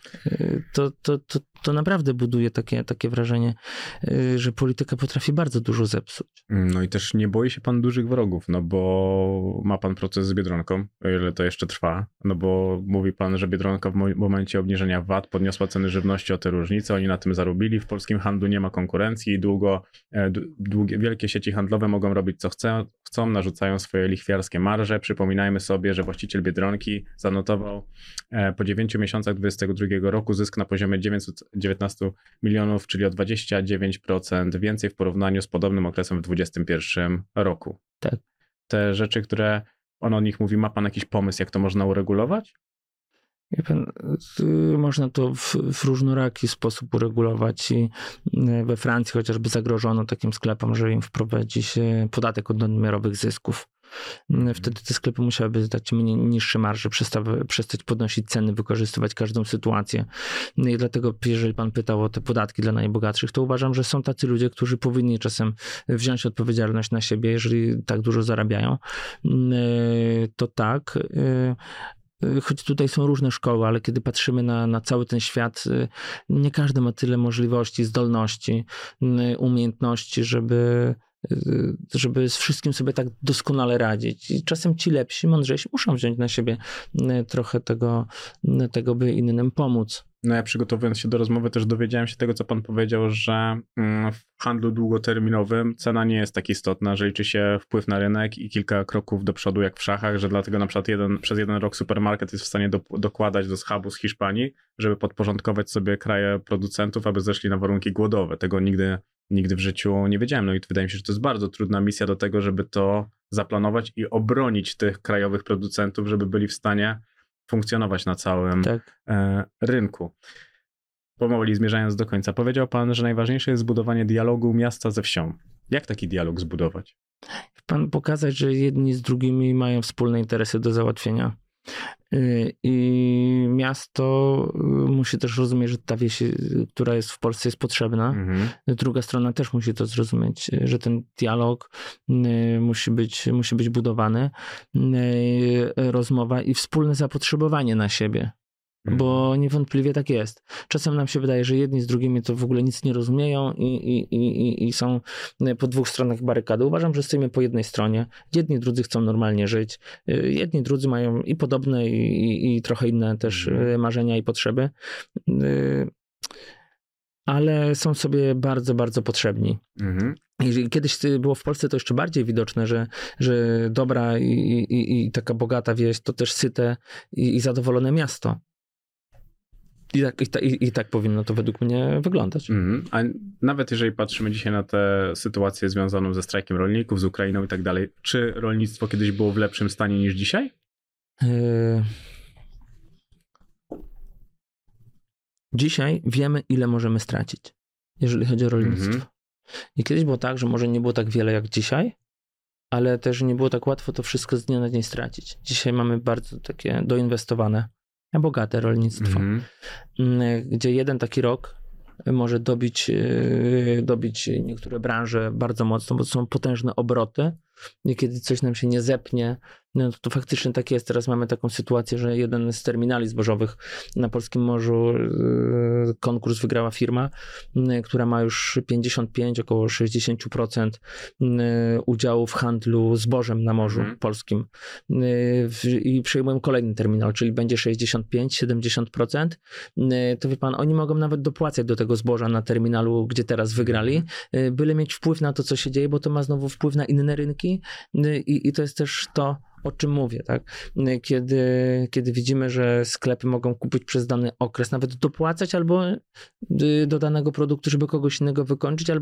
To naprawdę buduje takie wrażenie, że polityka potrafi bardzo dużo zepsuć. No i też nie boi się pan dużych wrogów, no bo ma pan proces z Biedronką, o ile to jeszcze trwa, no bo mówi pan, że Biedronka w momencie obniżenia VAT podniosła ceny żywności o te różnice, oni na tym zarobili, w polskim handlu nie ma konkurencji, wielkie sieci handlowe mogą robić co chcą, narzucają swoje lichwiarskie marże. Przypominajmy sobie, że właściciel Biedronki zanotował po 9 miesiącach 2022 roku zysk na poziomie 919 milionów, czyli o 29% więcej w porównaniu z podobnym okresem w 2021 roku. Tak. te rzeczy, które on o nich mówi, ma pan jakiś pomysł, jak to można uregulować? Wie pan, można to w różnoraki sposób uregulować i we Francji chociażby zagrożono takim sklepom, że im wprowadzi się podatek od nadmiarowych zysków. Wtedy te sklepy musiałyby dać niższe marże, przestać podnosić ceny, wykorzystywać każdą sytuację. I dlatego, jeżeli pan pytał o te podatki dla najbogatszych, to uważam, że są tacy ludzie, którzy powinni czasem wziąć odpowiedzialność na siebie, jeżeli tak dużo zarabiają. To tak. Choć tutaj są różne szkoły, ale kiedy patrzymy na cały ten świat, nie każdy ma tyle możliwości, zdolności, umiejętności, żeby z wszystkim sobie tak doskonale radzić. I czasem ci lepsi, mądrzejsi muszą wziąć na siebie trochę tego, by innym pomóc. No ja przygotowując się do rozmowy też dowiedziałem się tego, co pan powiedział, że w handlu długoterminowym cena nie jest tak istotna, że liczy się wpływ na rynek i kilka kroków do przodu jak w szachach, że dlatego na przykład przez jeden rok supermarket jest w stanie dokładać do schabu z Hiszpanii, żeby podporządkować sobie kraje producentów, aby zeszli na warunki głodowe. Tego nigdy w życiu nie wiedziałem. No i wydaje mi się, że to jest bardzo trudna misja do tego, żeby to zaplanować i obronić tych krajowych producentów, żeby byli w stanie funkcjonować na całym rynku. Powoli zmierzając do końca, powiedział pan, że najważniejsze jest zbudowanie dialogu miasta ze wsią. Jak taki dialog zbudować? Pan pokazać, że jedni z drugimi mają wspólne interesy do załatwienia. I miasto musi też rozumieć, że ta wieś, która jest w Polsce, jest potrzebna. Druga strona też musi to zrozumieć, że ten dialog musi być budowany, rozmowa i wspólne zapotrzebowanie na siebie. Bo niewątpliwie tak jest. Czasem nam się wydaje, że jedni z drugimi to w ogóle nic nie rozumieją i są po dwóch stronach barykady. Uważam, że stoimy po jednej stronie. Jedni drudzy chcą normalnie żyć. Jedni drudzy mają i podobne i trochę inne też marzenia i potrzeby. Ale są sobie bardzo, bardzo potrzebni. Jeżeli kiedyś było w Polsce to jeszcze bardziej widoczne, że dobra i taka bogata wieś to też syte i zadowolone miasto. I tak powinno to według mnie wyglądać. A nawet jeżeli patrzymy dzisiaj na tę sytuację związaną ze strajkiem rolników, z Ukrainą i tak dalej, czy rolnictwo kiedyś było w lepszym stanie niż dzisiaj? Dzisiaj wiemy, ile możemy stracić, jeżeli chodzi o rolnictwo. I kiedyś było tak, że może nie było tak wiele jak dzisiaj, ale też nie było tak łatwo to wszystko z dnia na dzień stracić. Dzisiaj mamy bardzo takie doinwestowane, bogate rolnictwo, gdzie jeden taki rok może dobić niektóre branże bardzo mocno, bo to są potężne obroty i kiedy coś nam się nie zepnie, no to faktycznie tak jest. Teraz mamy taką sytuację, że jeden z terminali zbożowych na polskim morzu konkurs wygrała firma, która ma już 55, około 60% udziału w handlu zbożem na morzu polskim i przejmują kolejny terminal, czyli będzie 65-70%. To wie pan, oni mogą nawet dopłacać do tego zboża na terminalu, gdzie teraz wygrali, byle mieć wpływ na to, co się dzieje, bo to ma znowu wpływ na inne rynki i to jest też to, o czym mówię, tak? Kiedy widzimy, że sklepy mogą kupić przez dany okres, nawet dopłacać albo do danego produktu, żeby kogoś innego wykończyć,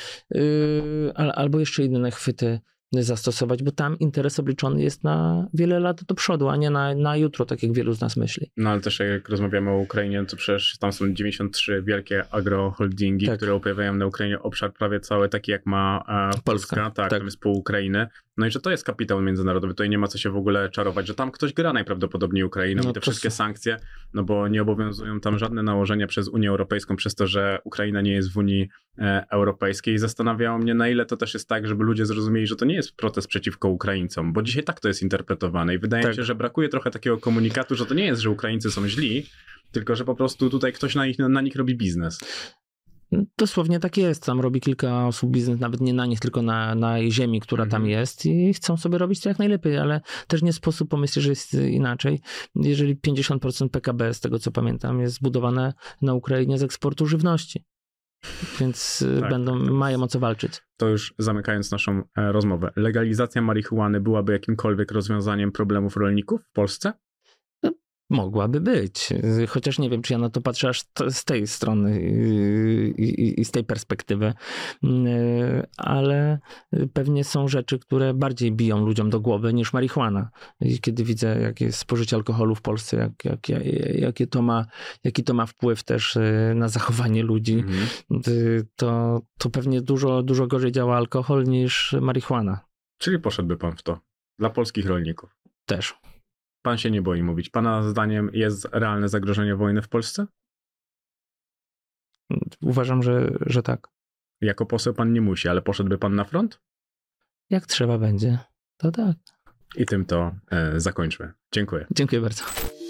albo jeszcze inne chwyty zastosować, bo tam interes obliczony jest na wiele lat do przodu, a nie na jutro, tak jak wielu z nas myśli. No ale też jak rozmawiamy o Ukrainie, to przecież tam są 93 wielkie agroholdingi, które uprawiają na Ukrainie obszar prawie cały taki jak ma Polska. Tak, tam jest pół Ukrainy. No i że to jest kapitał międzynarodowy, tutaj nie ma co się w ogóle czarować, że tam ktoś gra najprawdopodobniej Ukrainą i te wszystkie sankcje, no bo nie obowiązują tam żadne nałożenia przez Unię Europejską, przez to, że Ukraina nie jest w Unii Europejskiej. I zastanawiało mnie, na ile to też jest tak, żeby ludzie zrozumieli, że to nie jest protest przeciwko Ukraińcom, bo dzisiaj tak to jest interpretowane i wydaje mi się, że brakuje trochę takiego komunikatu, że to nie jest, że Ukraińcy są źli, tylko że po prostu tutaj ktoś na nich robi biznes. Dosłownie tak jest. Tam robi kilka osób biznes, nawet nie na nich, tylko na ziemi, która tam jest i chcą sobie robić to jak najlepiej, ale też nie sposób pomyśleć, że jest inaczej. Jeżeli 50% PKB, z tego co pamiętam, jest zbudowane na Ukrainie z eksportu żywności. Więc mają o co walczyć. To już zamykając naszą rozmowę. Legalizacja marihuany byłaby jakimkolwiek rozwiązaniem problemów rolników w Polsce? Mogłaby być, chociaż nie wiem, czy ja na to patrzę aż z tej strony i z tej perspektywy, ale pewnie są rzeczy, które bardziej biją ludziom do głowy niż marihuana. I kiedy widzę, jakie jest spożycie alkoholu w Polsce, jaki to ma wpływ też na zachowanie ludzi, to pewnie dużo gorzej działa alkohol niż marihuana. Czyli poszedłby pan w to. Dla polskich rolników. Też. Pan się nie boi mówić. Pana zdaniem jest realne zagrożenie wojny w Polsce? Uważam, że tak. Jako poseł pan nie musi, ale poszedłby pan na front? Jak trzeba będzie, to tak. I tym to zakończmy. Dziękuję. Dziękuję bardzo.